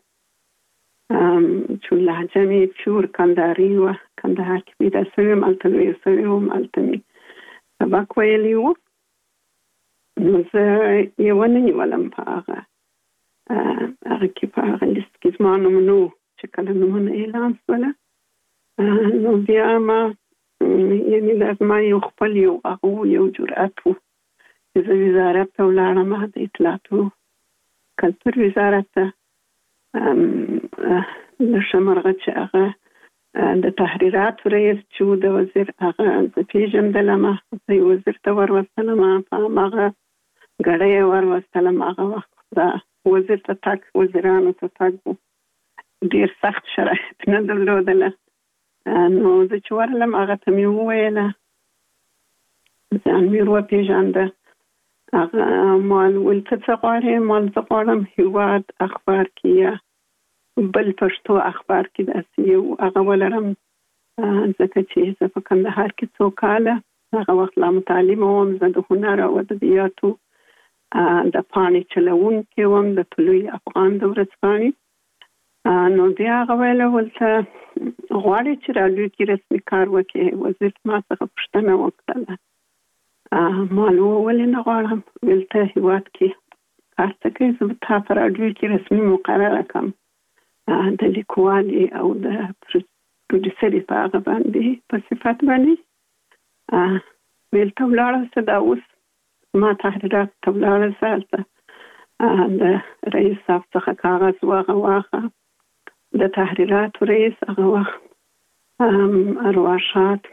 چې لهجه مې پیور کندهاري وه کندهار کې پیدا شوې وم هلته لویه شوې وم هلته مې سبق ویلی و نو زه یې ونه نیولم په هغه کې په هغه لیست کې زما نوم نه و چې کله نومونه اعلان شوله نو بیا ما یعنې دا زما یو خپل یو جرأت و چې زه وزارت ته ولاړم د اطلاعاتو کلتور وزارت ته نشه مرغه چې هغه د تحریراتو رئیس چې و د وزیر هغه زه پېژندلم زه یې وزیر ته وروستلم په هماغه ګړی یې وروستلم هغه وخت د وزیر ته تګ وزیرانو ته تګ و ډېر سخت شرایط نه درلودله نو زه چې ورغلم هغه ته مې وویله ځان مې وپېژانده هغه مال ویل ته څه غواړې مال زه غواړم هېواد اخبار کې یا بل پښتو اخبار کې داسې یو هغه ولرم ځکه چې زه په کندهار کې څو کاله هغه وخت لا متعلمه وم زه د هنر او ادبیاتو د پاڼې چلوونکې وم د طلوع افغان د ورځپاڼې نو بیا هغه ویله ولته غواړې چې راډیو کې رسمي کار وکړې وزیر ما څخه پوښتنه وکړله ما ولې نه غواړم ویل ته هېواد کې کار څه کوې زه تا په راډیو کې رسمي مقرره کړم د لیکوالې او د پروډیوسرې په هغه باندې په صفت باندې ویل ته ولاړه شه دا اوس ما تحریرات ته ولاړه شه هلته د رئیس صاحب څخه کاغذ واخه د تحریراتو رئیس هغه وخت ارواښاد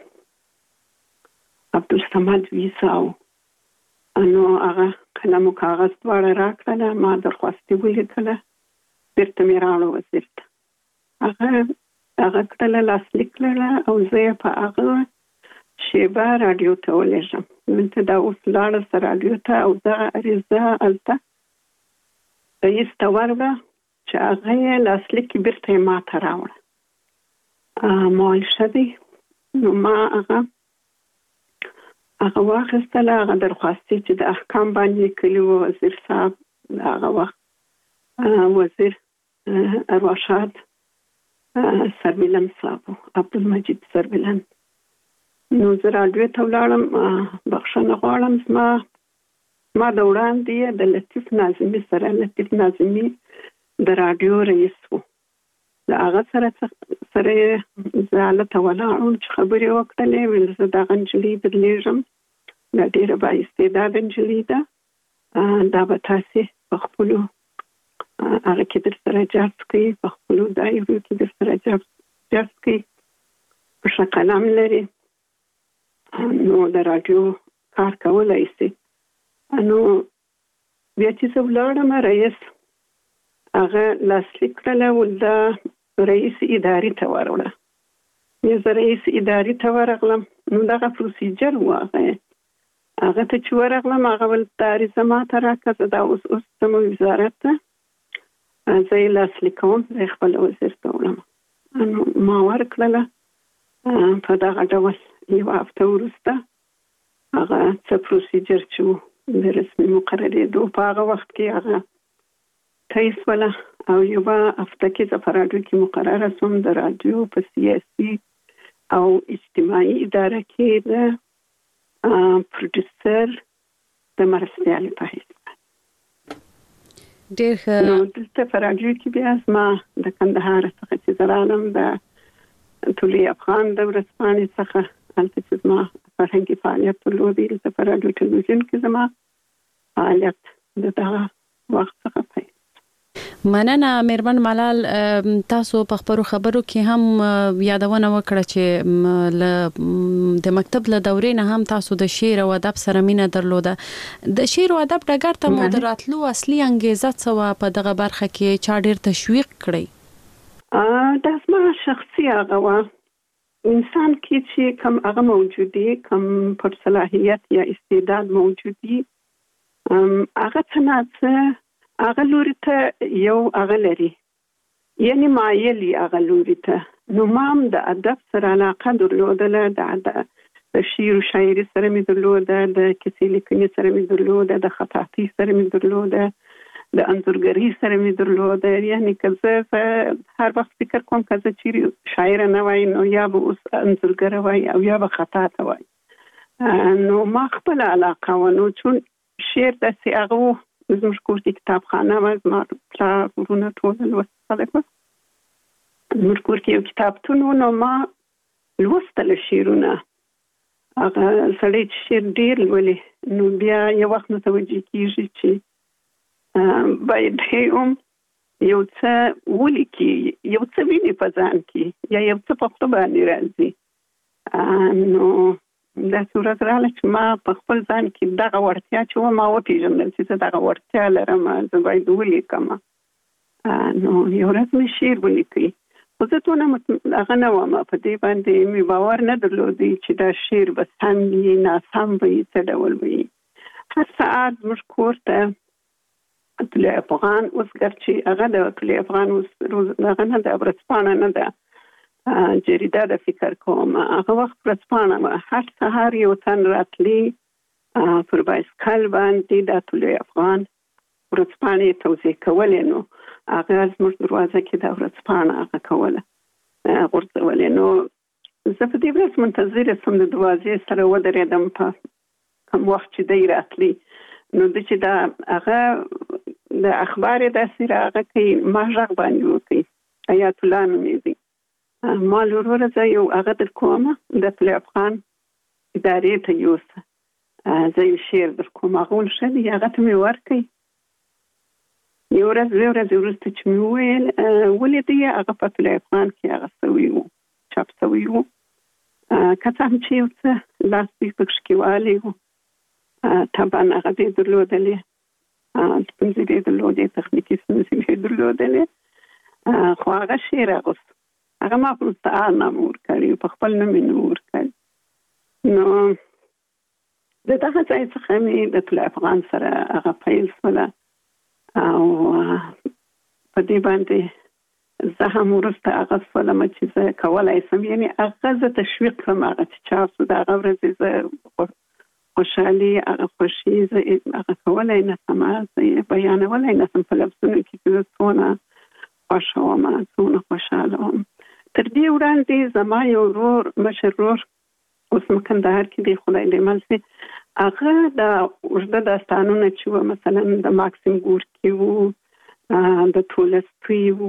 عبدالصمد ویسا نو هغه قلم او کاغذ دواړه راکړله ما درخواست یې ولیکله بیرته مې راوړه وزیر ته هغه کړله لاسلیک کړله او زه یې په هغه شیبه راډیو ته ولېږم دلته دا اوس لاړه شه راډیو ته او دغه عریضه هلته رئیس ته ورغله چې هغه یې لاسلیک بیرته یې ما ته راوړه ما ویل ښه دی نو ما هغه واخیستله هغه درخواستې چې د احکام باندې کلي و وزیر صاحب د هغه وخت وزیر ارواښاد سربلند صاحب عبدالمجید سربلند نو زه راډیو ته ولاړم بخښنه غواړم ما د وړاندې د لطیف ناظمي سره لطیف ناظمي د راډیو رئیس و د هغه سره زه هلته ولاړم چې خبرې وکړلې ویل زه دغه نجلۍ درلېږم دا ډېره بااستعداده نجلۍ ده دا به تاسې په خپلو هغه کې در سره جذب کوي په خپلو دایرو کې در سره جذب کوي په ښه قلم لري نو د راډیو کار کولی شي نو بیا چې زه ولاړم رئیس هغه لاسلیک کړله د رئیس ادارې ته وروړه بیا زه رئیس ادارې ته ورغلم نو دغه پروسیجر و هغه ته چې ورغلم هغه ویل دا عریضه ما ته راکړه زه دا اوس ځم وزارت ته زه یې لاسلیک کوم زه یې خپل وزیر ته وړم نو ما ورکړله په دغه ډول یو هفته وروسته هغه څه پروسیجر چې و د رسمي مقررېدو په هغه وخت کې هغه تایید شوله او یوه هفته کې زه په راډیو کې مقرره شوم د راډیو په سیاسي او اجتماعي اداره کې د پروډوسر د مرستيال په حیث ډېر نو دلته په راډیو کې بیا ما د کندهار څخه چې زرالم د ټولي افغان د ورځپاڼې څخه هلته چې ما فرهنګي فعالیت درلودی د په راډیو ټلویزیون کې زما فعالیت د دغه وخت څخه پیل. مننه میرمن ملال، تاسو په خبرو کې هم یادونه وکړه چې د مکتب له دورې نه هم تاسو د شعر او ادب سره مینه درلوده. د شعر او ادب ډګر ته مو دراتلو اصلي انګیزه څه په دغه برخه کې چا ډېر تشویق کړی؟ دا زما شخصي هغه انسان کې چې کوم هغه موجودي، کوم پر صلاحیت یا استعداد موجودي، هغه څنګه هغه لوري ته یو هغه لري، یعنی مایلی هغه لوري ته. نو مام د ادب سره علاقه درلودله، د شعر او شاعري سره مې درلوده، د کیسې لیکنې سره مې درلوده، د خطاطۍ سره مې درلوده، د انځورګرۍ سره مې درلوده. یعنی که زه هر وخت فکر کوم که زه چیرې شاعره نه وای نو یا به اوس انځورګره وای او یا به خطاطه وای. نو ما خپل علاقه و، نو چون شعر داسې هغه زموږ کور کې کتابخانه وه، زما پلار ورونه ټول لوستي خلک وه، زموږ کور کې یو کتابتون و. نو ما لوستله شعرونه، هغه سړی چې شعر ډېر لولي نو بیا یو وخت متوجه کېږي چې باید هم یو څه ولیکي، یو څه ویني په ځان کې یا یو څه په خوله باندې راځي. نو داسې ورځ راغله چې ما په خپل ځان کې دغه وړتیا چې وه ما وپېژندل چې زه دغه وړتیا لرم، زه باید ولیکم. نو یو ورځ مې شعر ولیکئ، خو زه دونه هغه نه وم، په دې باندې مې باور نه درلودی چې دا شعر به سم وي ناسم به وي څه ډول وي. هر سهار زموږ کور ته طلوع افغان، اوس ګرچې هغه د طلوع افغان اوس هغه نه ده، ورځپاڼه نه ده، جریده د فکر کوم، هغه وخت ورځپاڼه وه. هر سهار یو تن راتلی پر بایسکل باندې د طلوع افغان ورځپاڼې توزیع کولې. نو هغه زموږ دروازه کې د ورځپاڼه هغه کوله غورځولې. نو زه په دې ورځ منتظره سوم د دروازې سره ودرېدم په کوم وخت چې دی راتلی. نو د چې دا هغه د اخبار داسې راغه کوي، ما غږ باندې وکړي، حیات الله نومېږي، ما وروره زه یو هغه در کومه د طلوع افغان ادارې ته یوسه، زه یو شعر در کوم، هغه ول ښه دی، هغه ته مې ورکړئ. یو ورځ دوه ورځې وروسته چې مې وویل ولیدی هغه په طلوع افغان کې هغه سوی و، چاپ سوی و، که څه هم چې یو څه لاس دوی پکښې کې والی و، طبعا هغه دې درلودلې، ستونزې دې درلودې، تخنیکي ستونزې دې درلودلې، خو هغه شعر اغوست، هغه ما په مستعار نام ورکړی، په خپل نوم یې نه ورکړی. نو د دغه ځای څخه مې د طلوع افغان سره هغه پیل شوله او په دې باندې زه هم وروسته هغه شولم چې زه کولی شم، یعنې هغه زه تشویق کړم، هغه چې چاپ شو د هغه ورځې زه خوشحالي، هغه خوښي زه هغه کولی نه شم، زه یې بیانولی نه شم په لفظونو کې چې زه څونه خوښه وم، څونه خوشحاله وم. تر دې وړاندې زما یو ورور، مشر ورور، اوس کندهار کې دی، خدای دې مل شي، هغه د اوږده داستانونه چې وه، مثلا د ماکسیم ګورکي وو، د تولستوی وو،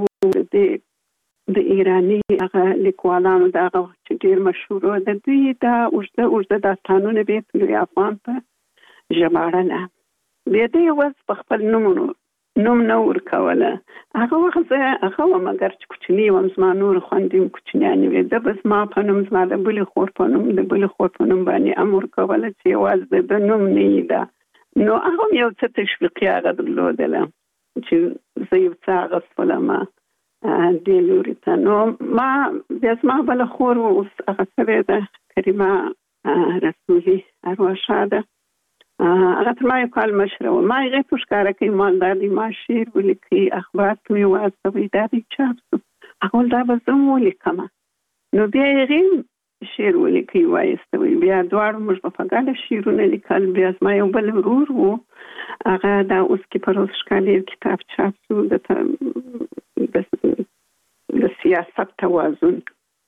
د ایراني هغه لیکوالانو د هغه وخت چې ډېر مشهور وو، د دوی دا اوږده داستانونه به یې طلوع افغان په ژباړله. بیا دې ورځ په خپل نوم نه ورکوله. هغه وخت زه هغه وم، اګر چې کوچنۍ وم، زما نور خویندې هم کوچنیانې وې، ده به زما په نوم، زما د بلې خور په نوم، د بلې خور په نوم باندې هم ورکوله چې یوازې د نوم نه یې ده. نو هغه هم یو څه تشویقي هغه درلودله چې زه یو څه اغوستلم دې لوري ته. نو ما بیا زما بله خور اوس هغه شوې ده، کریمه رسولي، ارواح ښاده، هغه تر ما یو کال مشره وه. ما هغې ته ښکاره کوي، ما دا دی، ما شعر ولیکئ، اخبار ته مې واستوئ، دا دی چاپ شو. هغه ویل دا به زه هم ولیکمه. نو بیا هغې شعر ولیکئ وایستوئ، بیا دواړو موږ به په ګډه شعرونه لیکل. بیا زما یو بل ورور و، هغه دا اوس کې په روز ښکالي کتاب چاپ شو، د سیاست توازن.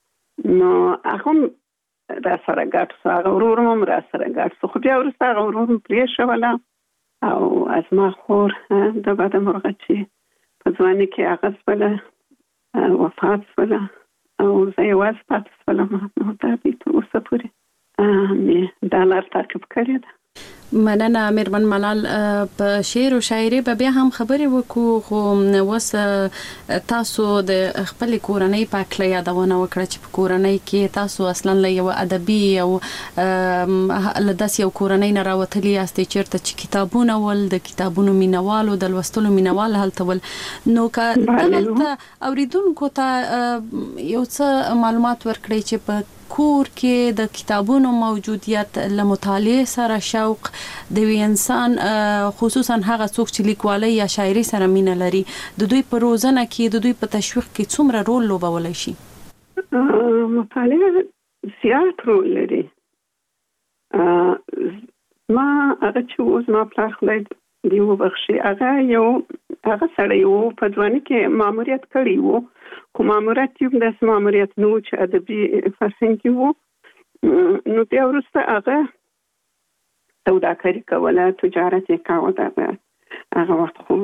نو هغه را سره ګډ سو، هغه ورورم را سره ګډ سو، خو بیا وروسته هغه ورورم پرې شوله او ازما خور د بده مرغه چې په ځواني کې هغه سوله وفات سوله او زه یوازې پاتې سولم. نو دا دې تر اوسه پورې مې دا لار تعقیب کړې ده. مننه میرمن ملال. په شعر او شاعري به بیا هم خبرې وکړو، خو اوس تاسو د خپل کورنۍ په اړه یادونه وکړه چې په کورنۍ کې تاسو اصلا له یو ادبي او لداس یو کورنۍ نه راوتلی یاستئ چیرته چې کتابونه ول د کتابونو مینوالو د لوستلو مینوال هلته ول. نو که دلته اوریدونکو ته یو څه معلومات ورکړئ چې په کور کې د کتابونو موجودیت له مطالعه سره شوق د انسان خصوصا هغه څوک چې لیکوالۍ یا شاعري سره مینه لري د دوی په روزنه کې د دوی په تشویق کې څومره رول لوبولای شي؟ مطالعه زیات رول لري. ما هغه چې اوس ما پلار خدای دی وبخښي هغه سړی وو په ځواني کې ماموریت کړی وو، خو ماموریت یو داسې ماموریت نه و چې ادبي فرهنګ کې وو. نو بیا وروسته هغه سوداګري کوله، تجارت یې کاوه. هغه وخت خو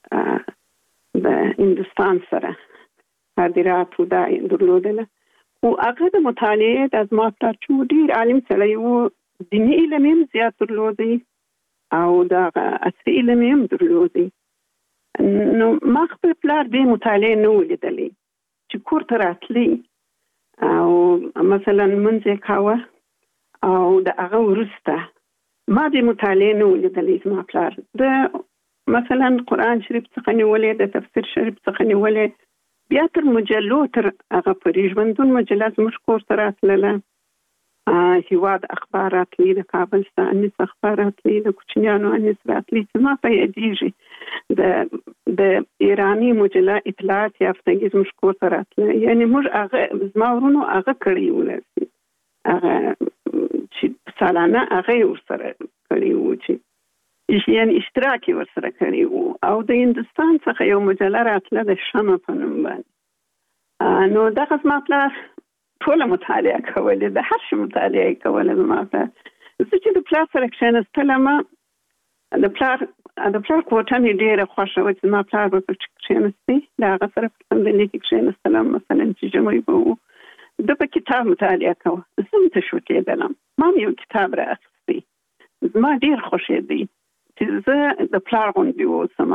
د هندوستان سره صادرات دا درلودله. خو هغه د مطالعې د زما پلار چې ډېر عالم سړی وو، دیني علم یې زیات درلودی او دا عصري علم یې درلودی. نو ما خپل پلار دې مطالعه نه ولیدلې چې کور ته راتلی او مثلا منځ یې کاوه او د هغه وروسته ما دې مطالعه نه ولیدلې. زما پلار د مثلا قرآن شریف څخه نیولې، د تفسیر شریف څخه نیولې، بیا تر مجلو تر هغه پورې ژوندون مجله زموږ کور ته راتلله. هیواد اخبار راتلی، د کابل انیس اخبار راتلی، د کوچنیانو انیس راتلی چې ما په یادېږي. د ایرانی مجله اطلاعات یافتګي زموږ کور ته راتله. یعنې موږ هغه زما ورونو هغه کړی ولرسي، هغه چې سالانه هغه ورسره کړی وو، چې یعنې اشتراک یې ورسره کړی وو. او د هندوستان څخه یو مجله راتله د شمع په نوم باندې. نو دغه زما پلار ټوله مطالعه کولې، د هر شي مطالعه کوله. زما پلار زه چې د پلار سره کښېنستلم، د پلار کوټه مې ډېره خوښه وه چې زما پلار به پکې کښېنستي، د هغه سره په څنډلې کې کښېنستلم. مثلا چې ژمی به و، ده به کتاب مطالعه کوه، زه هم تشویق کېدلم. ما هم یو کتاب رااخیستی، زما ډېر خوښېدی چې زه د پلار غوندې واوسم.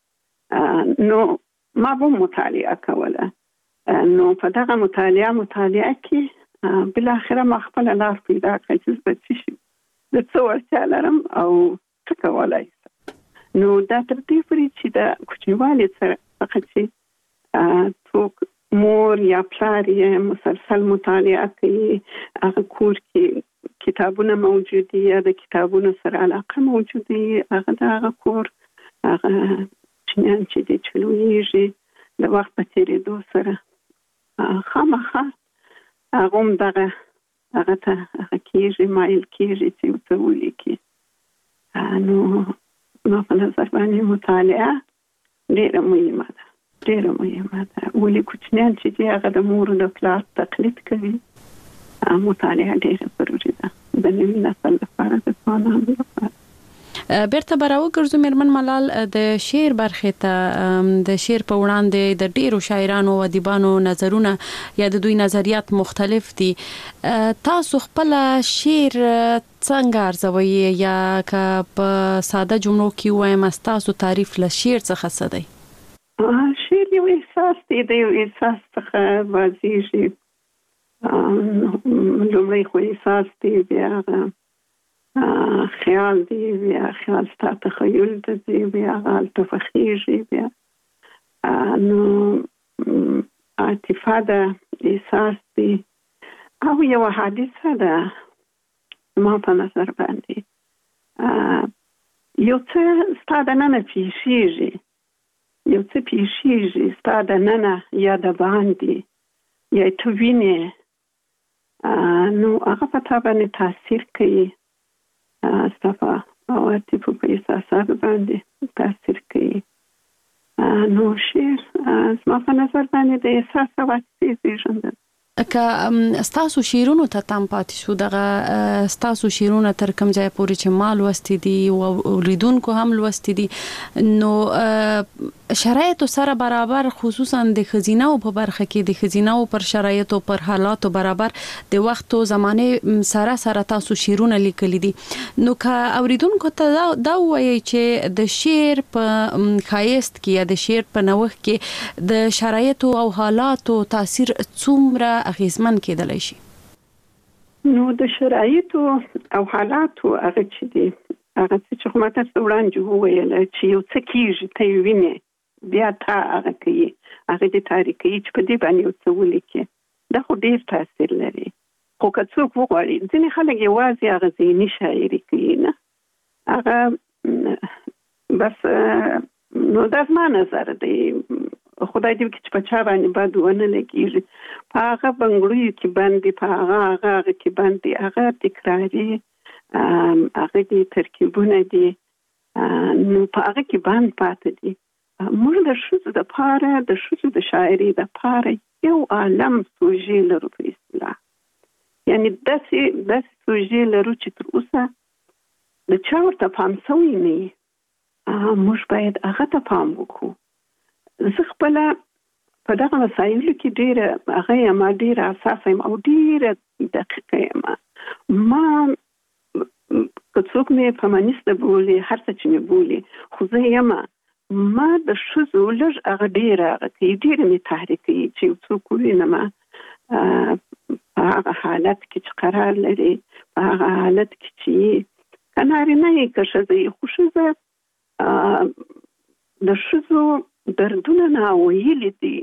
نو ما به مطالعه کوله. نو په دغه مطالعه کې بالاخره ما خپله لار پیدا کړه چې زه څه شي، زه څه وړتیا لرم او څه کولی شم. نو دا تر دې پورې چې د کوچنیوالي څخه چې څوک مور یا پلار یې مسلسل مطالعه کوي، هغه کور کې کتابونه موجود دي یا د کتابونو سره علاقه موجود دي، هغه د هغه کور هغه چنیان چې دي چې لویږي د وخت په تېرېدو سره خامخا هغه هم دغه ته هغه کېږي، مایل کېږي چې یو څه ولیکي. نو ما په نظر باندې مطالعه ډېره مهمه ده، ډېره مهمه ده. ولې کوچنیان چې دي هغه د مور د پلار تقلید کوي. مطالعه ډېره ضروري ده د نوي نسل لپاره، د ځوانانو لپاره. بیرته به راوګرځو میرمن ملال د شعر برخې ته. د شعر په وړاندې د ډیرو شاعرانو او ادیبانو نظرونه یا د دوی نظریات مختلف دي. تاسو خپل شعر څنګه ارزوئ یا که په ساده جملو کې وایم تاسو تعریف له شعر څخه څه دی؟ شعر یو احساس دی، د یو احساس څخه واضحېږي. لومړی خو احساس دی، بیا خیال دی، بیا خیال ستا تخیل دی، بیا هلته فخیږي، بیا نو عاطفه ده، احساس دی او یو حادثه ده. ما په نظر باندې یو څه ستا دننه پیښیږي، یو څه پیښیږي ستا دننه یا د باندې یا ته وینې، نو هغه په تا باندې تاثیر کوي، ستا په عواطفو په احساساتو باندې تاثیر کوي. نو شعر زما په نظر باندې د احساس او عاطفې زېږنده. که ستاسو شیرونو ته تام پاتې شو دغه ستاسو شیرونه تر کوم ځای پورې چې مال وستې دي او لیدونکو هم لوستې دي نو شرایطو سره برابر خصوصا د خزینه او په برخه کې د خزینه او پر شرایطو پر حالاتو برابر د وخت او زمانه سره تاسو شیرونه لیکلي دي نو که اوریدونکو ته دا وایي چې د شعر په خایست کې یا د شعر په نوښت کې د شرایطو او حالاتو تاثیر څومره اغیزمن کېدلی شي؟ نو د شرایطو او حالاتو هغه چې دي هغه چې خو ماته وړاندې وویل چې یو څه کېږي ته یې وینې بیا تا هغه کوي هغه دې تاریخي چې په دې باندې یو څه ولیکي دا خو ډېر تاثیر لري خو که څوک وغواړي ځینې خلک یوازې هغه ذهني شاعري کوي نه هغه بس نو دا زما نظر دی خدای دې وکړي چې په چا باندې بد ونه لګېږي په هغه بنګړیو کې باندې په هغه کې باندې هغه تکراري هغه دې ترکیبونه دي نو په هغه کې باندې پاتې دي موږ د ښځو دپاره د ښځو د شاعري دپاره یو عالم سوژې لرو په اصطلاح یعنې داسې سوژې لرو چې تر اوسه د چا ورته پام سوی نه وي موږ باید هغه ته پام وکړو زه خپله په دغه مسایلو کې ډېره هغه یم ډېره حساسه یم او ډېره دقیقه یم ما که څوک مې فمانیسته بولي هر څه چې مې بولي خو زه یم ما د ښځو لږ هغه ډېره هغه کوي ډېره مې تحریک کوي چې یو څوک ووینم په هغه حالت کې چې قرار لري په هغه حالت کې چې که نارینه یې که ښځه یې خو ښځه د ښځو دردونه ناویلي دي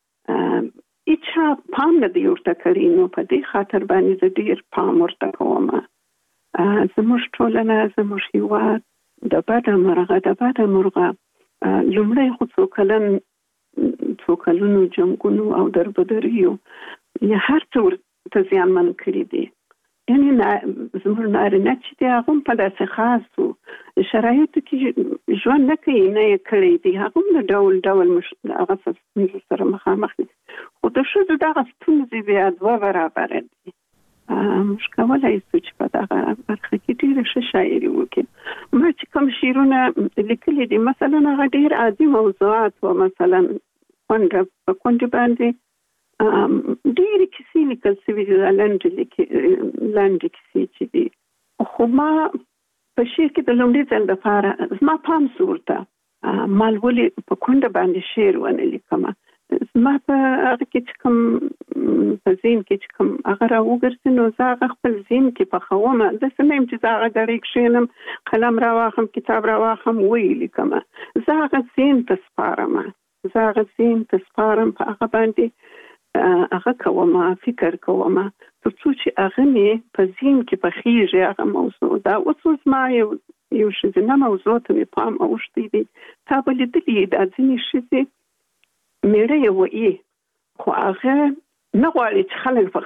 هیچا پام نه دی ورته کړی نو په دې خاطر باندې زه ډېر پام ورته کوم زموږ ټولنه زموږ هېواد د بده مرغه لومړی خو څو کلونو جنګونو او دربدریو یا هر څه ورته زیانمن کړي دي یعنې زموږ نارینه چې دی هغه هم په داسې خاصو شرایطو کې ژوند نه کوي نه یې کړی دی هغه هم د ډول هغه ستونزو سره مخامخ دي خو د ښځو دغه ستونزې بیا دوه برابره دي موږ کولی شو چې په دغه برخه کې ډېره ښه شاعري وکړو ما چې کوم شعرونه لیکلي دي مثلا هغه ډېر عادي موضوعات و مثلا په کونډې باندې ډېرې کیسې لیکل سوي دي لنډې کیسې چې دي خو ما په شعر کې د لومړي ځل دپاره زما پام سو ورته ما ولې په کونډه باندې شعر ونه لیکم زما په هغه کې چې کوم په ذهن کې چې کوم هغه راوګرځي نو زه هغه خپل ذهن کې پخوم داسې نه یم چې زه هغه ګړۍ کښېنم قلم راواخلم کتاب راواخلم ویې لیکم زه هغه ذهن ته سپارم په هغه باندې هغه کوم فکر کوم تر څو چې هغه مې په ذهن کې پخېږي هغه موضوع دا اوس ما یو ښځینه موضوع ته مې پام اوښتی دی تا به لیدلي دا ځینې ښځې میړه یې وایي خو هغه نه غواړي چې خلک په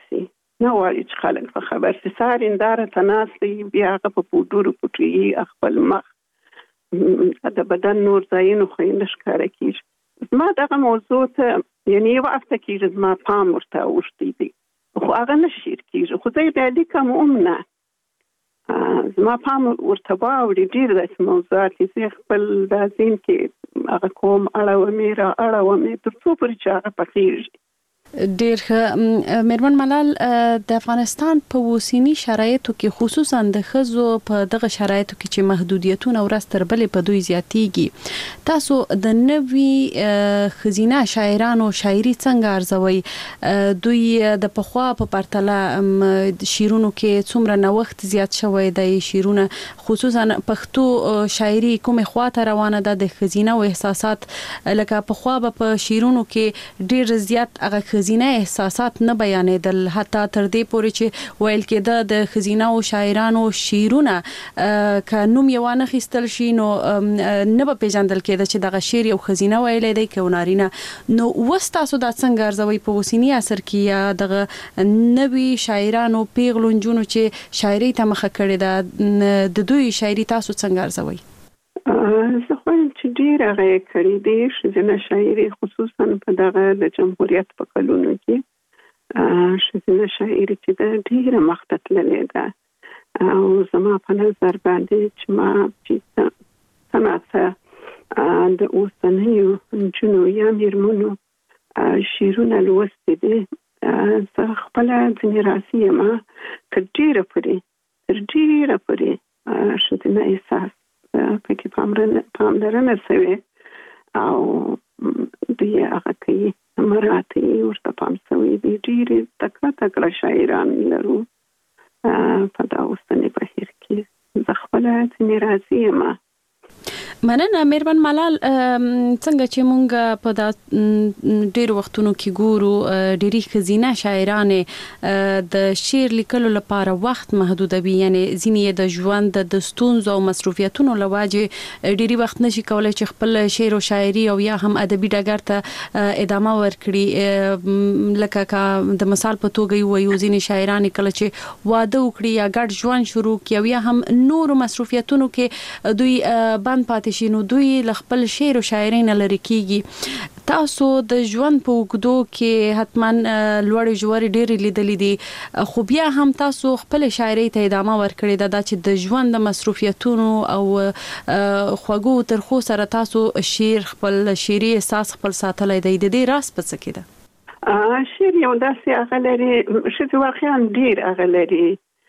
خبر سي سهار هنداره ته ناست دی بیا هغه په پوډرو پټوي خپل مخ د بدن نور ځایونو خو یې نه ښکاره کېږي زما دغه موضوع ته یعنې یوه هفته کېږي زما پام ورته اوښتی دی خو هغه نه شعر کېږي خو زه یې بیا لیکم هم نه زما پام ورته واوړي ډېر داسې موضوعات دي زه خپل دا ذهن کې هغه کوم اړومې تر څو پورې چې هغه پخېږي ډېر ښه میرمن ملال د افغانستان په اوسني شرایطو کې خصوصا د ښځو په دغه شرایطو کې چې محدودیتونه ورځ تر بلې په دوی زیاتېږي تاسو د نوي ښځینه شاعرانو شاعري څنګه ارزوئ دوی د پخوا په پرتله شعرونو کې څومره نوښت زیات شوی دی شعرونه خصوصا پښتو شاعري کومې خواته روانه ده د ښځینه احساسات لکه پخوا به په شعرونو کې ډېر زیات هغه ښځینه احساسات نه بیانېدل حتی تر دې پورې چې ویل کېده د ښځینه او شاعرانو شعرونه که نوم یې وانه خیستل شي نو نه به پیژندل کېده چې دغه شعر یو ښځینه ویلی دی که نارینه نو اوس تاسو دا څنګه ارزوئ په اوسني عصر کې یا دغه نوي شاعرانو پیغلو نجونو چې شاعري ته مخه کړې ده د دوی شاعري تاسو څنګه ارزوئ؟ زه خوایم چې ډېر هغه یې کړي دي ښځینه شاعري خصوصا په دغه د جمهوریت په کلونو کې شذنه شاعري چې د ډیره مخته تللې ده او زما په نظر باندې چې ما چې سمعته د اوسنیو نجونو یا میرمنو شیرونه لوستي دي زه خپل ځینې راسي ما تر ډیره پورې شذنه احساس پکې پاملرنه شوی او د هغه کوي مراتي ورته پام شوی دي ډیره تکړه شاعران لرو په دا اوسنی بهیر کې زه خپل ځینې راسي ما مننه مهربان ملال څنګه چې مونږ په دا ډېر وختونو کې ګورو ډېری خزینه شاعران د شعر لیکلو لپاره وخت محدودوي یعنی ځینې د ژوند د ستونزو او مصروفیتونو لواجه ډېری وخت نشي کولای چې خپل شعر او شاعري او یا هم ادبي ډګر ته ادامه ورکړي لکه د مثال په توګه یو ځینې شاعران کله چې واده وکړي یا ګډ ژوند شروع کړي یا هم نور مصروفیتونو کې دوی باندې پاتې شي نو دوی خپل شعر او شاعري نه لري کیږي تاسو د ژوند په وګړو کې حتما لوړ جوړ ډېر لیدلې دي خو بیا هم تاسو خپل شاعري ته ادامه ورکړې ده چې د ژوند د مصروفیتونو او خوږو ترخو سره تاسو شعر خپل شعري احساس خپل ساتلای دی د دې راز په څه کې ده شعر یو داسې اغلري چې واقعا ډېر اغلري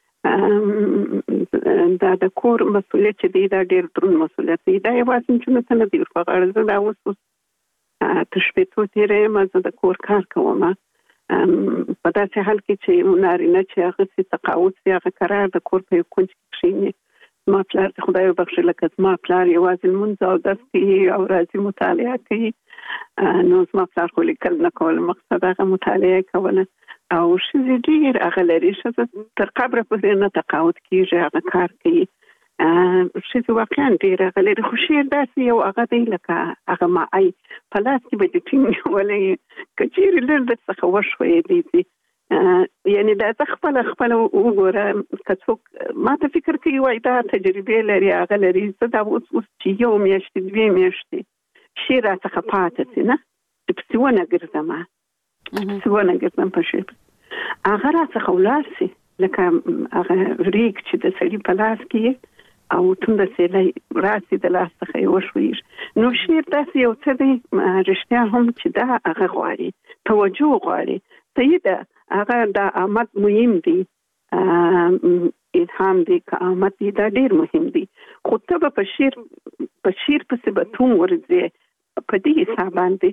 دا د کور مسؤلیت دی دا ډېر دروند مسؤلیت دی دا یوازې چې مثلا دی په غاړه زه دا اوس تشبیهو تیرې مزه د کور کار کوم په داسې حال کې چې نارینه چې هغه څه تقاعد یا قرار د کور په کونج کې شي ما پلار د خدای وبخښي لکه ما پلار یوازې مونږ او د سپي او راځي مطالعه کوي نو ما پلار خو لیکل نه کول مقصد هغه مطالعه کوله او شې ډیر اغلري شته تر قبر په نه تقاعد کیږي هغه کار کوي شې واقعا ډیر اغلري خو شې داسې یو هغه دی لکه هغه ما ای پلاس کې به دې ټینګ ولې کچېر لږ د څه وشوي دي یعنی دا خپل وګوره کڅوک ما ته فکر کوي وای دا تجربه لري هغه لري څه دا اوس چې یو میاشت دوه میاشتې شي راڅخه پاتې نه په څونه ګرځم په شي هغه راڅخه ولاسي لکه هغه ریک چې د سړي په لاس کې او تند سړي راسي د لاس څخه وشوي نو شعر داسې یو څه دی رښتیا هم چې دا هغه غواړي توجه غواړي سیده هغه د آمد مهم دی الهام دی که آمد دی دا ډیر مهم دی خو ته په شعر پسې به توم ورځي په دې حساب باندې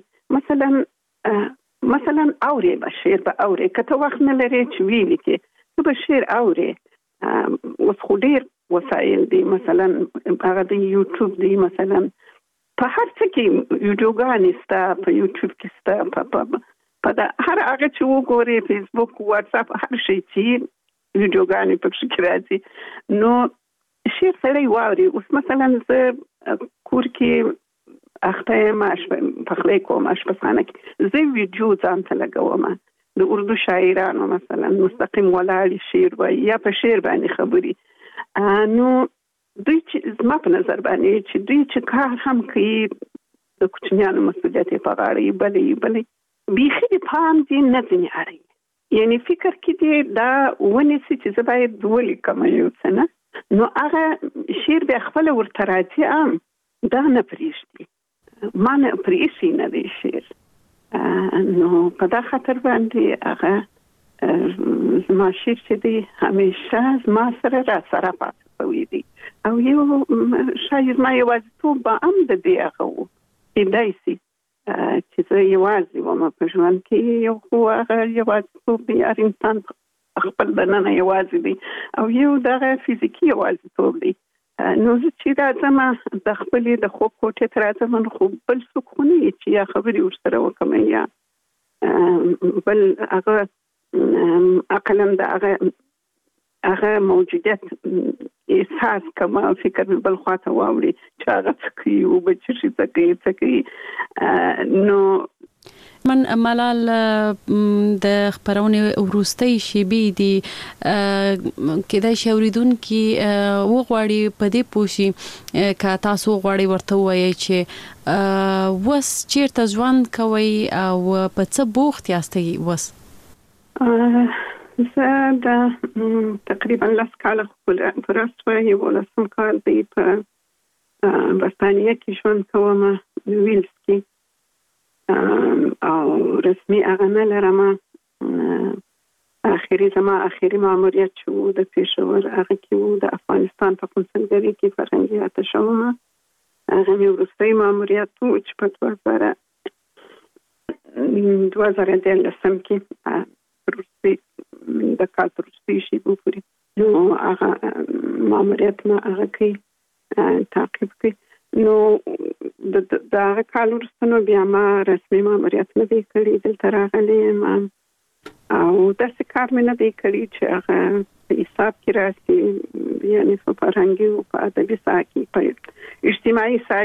مثلا اوري به شعر به اوري کته وخت نه لري چې ویلي کې ته به شعر اوري اوس خو ډیر وسایل دي مثلا هغه د یوټیوب دی مثلا په هر څه کې ویډیوګانې ستا په یوټیوب کې ستا په دا هر هغه چې وګوري فیسبوک واتس اپ هر شي چې ویډیوګانې پکې راځي نو شعر سره واوري اوس مثلا زه کور کې اخته ماش په خله کوم ماش په خانه کې زه ویډیو ځان ته لګوم د اردو شاعرانو مثلا مستقیم ولاړ شعر وای یا په شعر باندې خبري نو دوی چې زما په نظر باندې چې دوی چې کار هم کوي د کوچنیانو مسؤلیت په غاړه بلې بیخي د پام دي نه ځنی اړي یعنی فکر کې دی دا ونی چې زه باید ولي کوم یو څه نه نو هغه شعر به خپل ورته راځي دا نه پریشتي ما نه پریشي نه دی شعر نو په دا خاطر باندې هغه زما شعر چې دی همیشه زما سره پاتې وي دي او یو شاعر ما یوازې به د دې هغه و دایسي چې زه یوازې وم په ژوند کې یو خو هغه یوازې دی انسان خپل دننه یوازې دی او یو دغه فزیکي یوازې دی نو چې راځم د خپلې د خوب کوټې ته راځم نو خو بل څوک خو نه چې یا خبرې ورسره وکړم یا بل هغه عقلاً د هغه موجودیت احساس کما فکر بل خواته واوري چې هغه څه کوي او بچی څه کوي نو من ملال د خبرونه وروستۍ شیبې دي کله چې اوریدونکو وغواړي په دې پوښي کا تاسو غواړي ورته وایي چې وس چیرته ژوند کوي او په څه بوخت یاستئ وس زه تقریبا 10 کاله پوره شوه، 11 کال دی په برطانیه کې ژوند کوم، ویلز کې، او رسمي هغه نه لرم. آخري ماموریت چې و د پېښور هغه کې و، د افغانستان په قونسلګرۍ کې فرهنګي اتشه وم. هغه مې وروستی ماموریت و چې په 2013 کې د کال تر وروستي شېبو پورې نو هغه ماموریت ما هغه کې تعقیب کړي. نو د هغه کال وروسته نو بیا ما رسمي ماموریت نه دی کړی، دلته راغلی یم او داسې کار مې نه دی کړی چې هغه په حساب کې راسي، یعنې په فرهنګي او په ادبي ساحه کې، په اجتماعي ساحه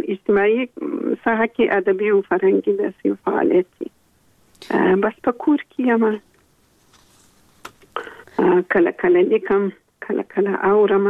کې ادبي او فرهنګي داسې فعالیت کې بس په کور کې یم. کله کله لیکم، کله کله اورم،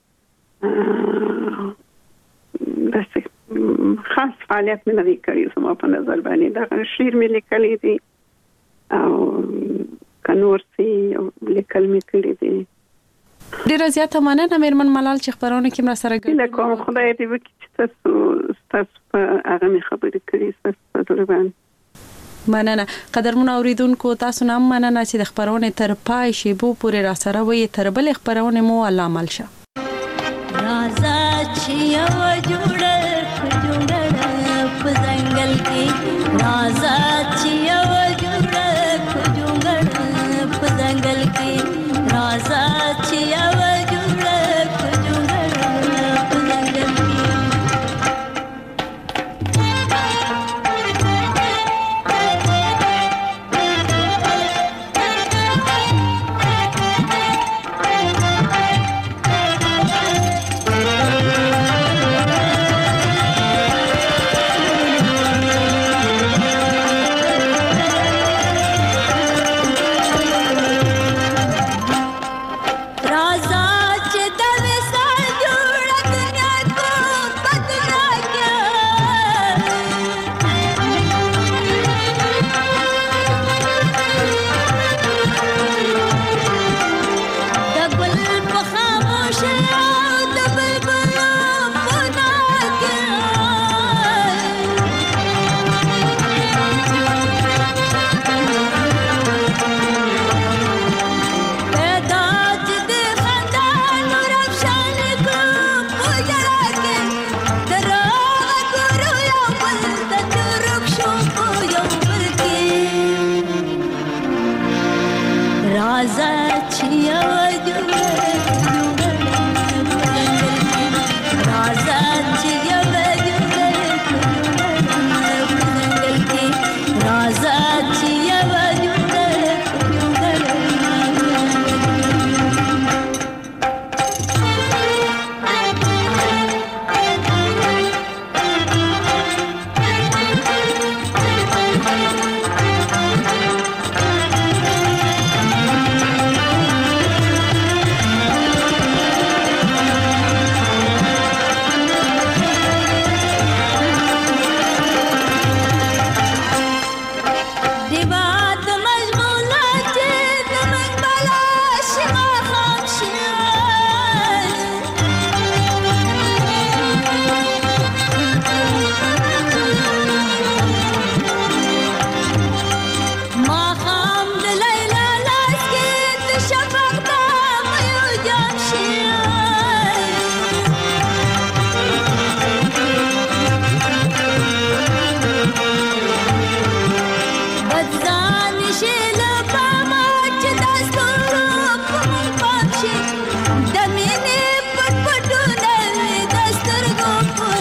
داسې خاص فعالیت مې نه دی کړی زما په نظر باندې. دغه شعر مې لیکلی دی او کنور سي لیکل مې کړی دی. ډیره زیاته مننه میرمن ملال چې خبرونه کې مر سره ګډون کوم. خدای دې وکړي چې تاسو په هغه مې خبرې کړې تاسو په دروان. مننه. قدرمن اوریدونکو، تاسو نام مننه چې د خبرونه تر پای شیبو پورې را سره وي. تر بل خبرونه مو الله عمل شه. رازا چې یو جوړه په ځنګل کې، رازا چې یو جوړه په ځنګل کې، رازا چې یو جوړه په ځنګل کې.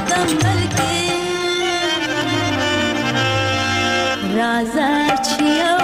رازا چیه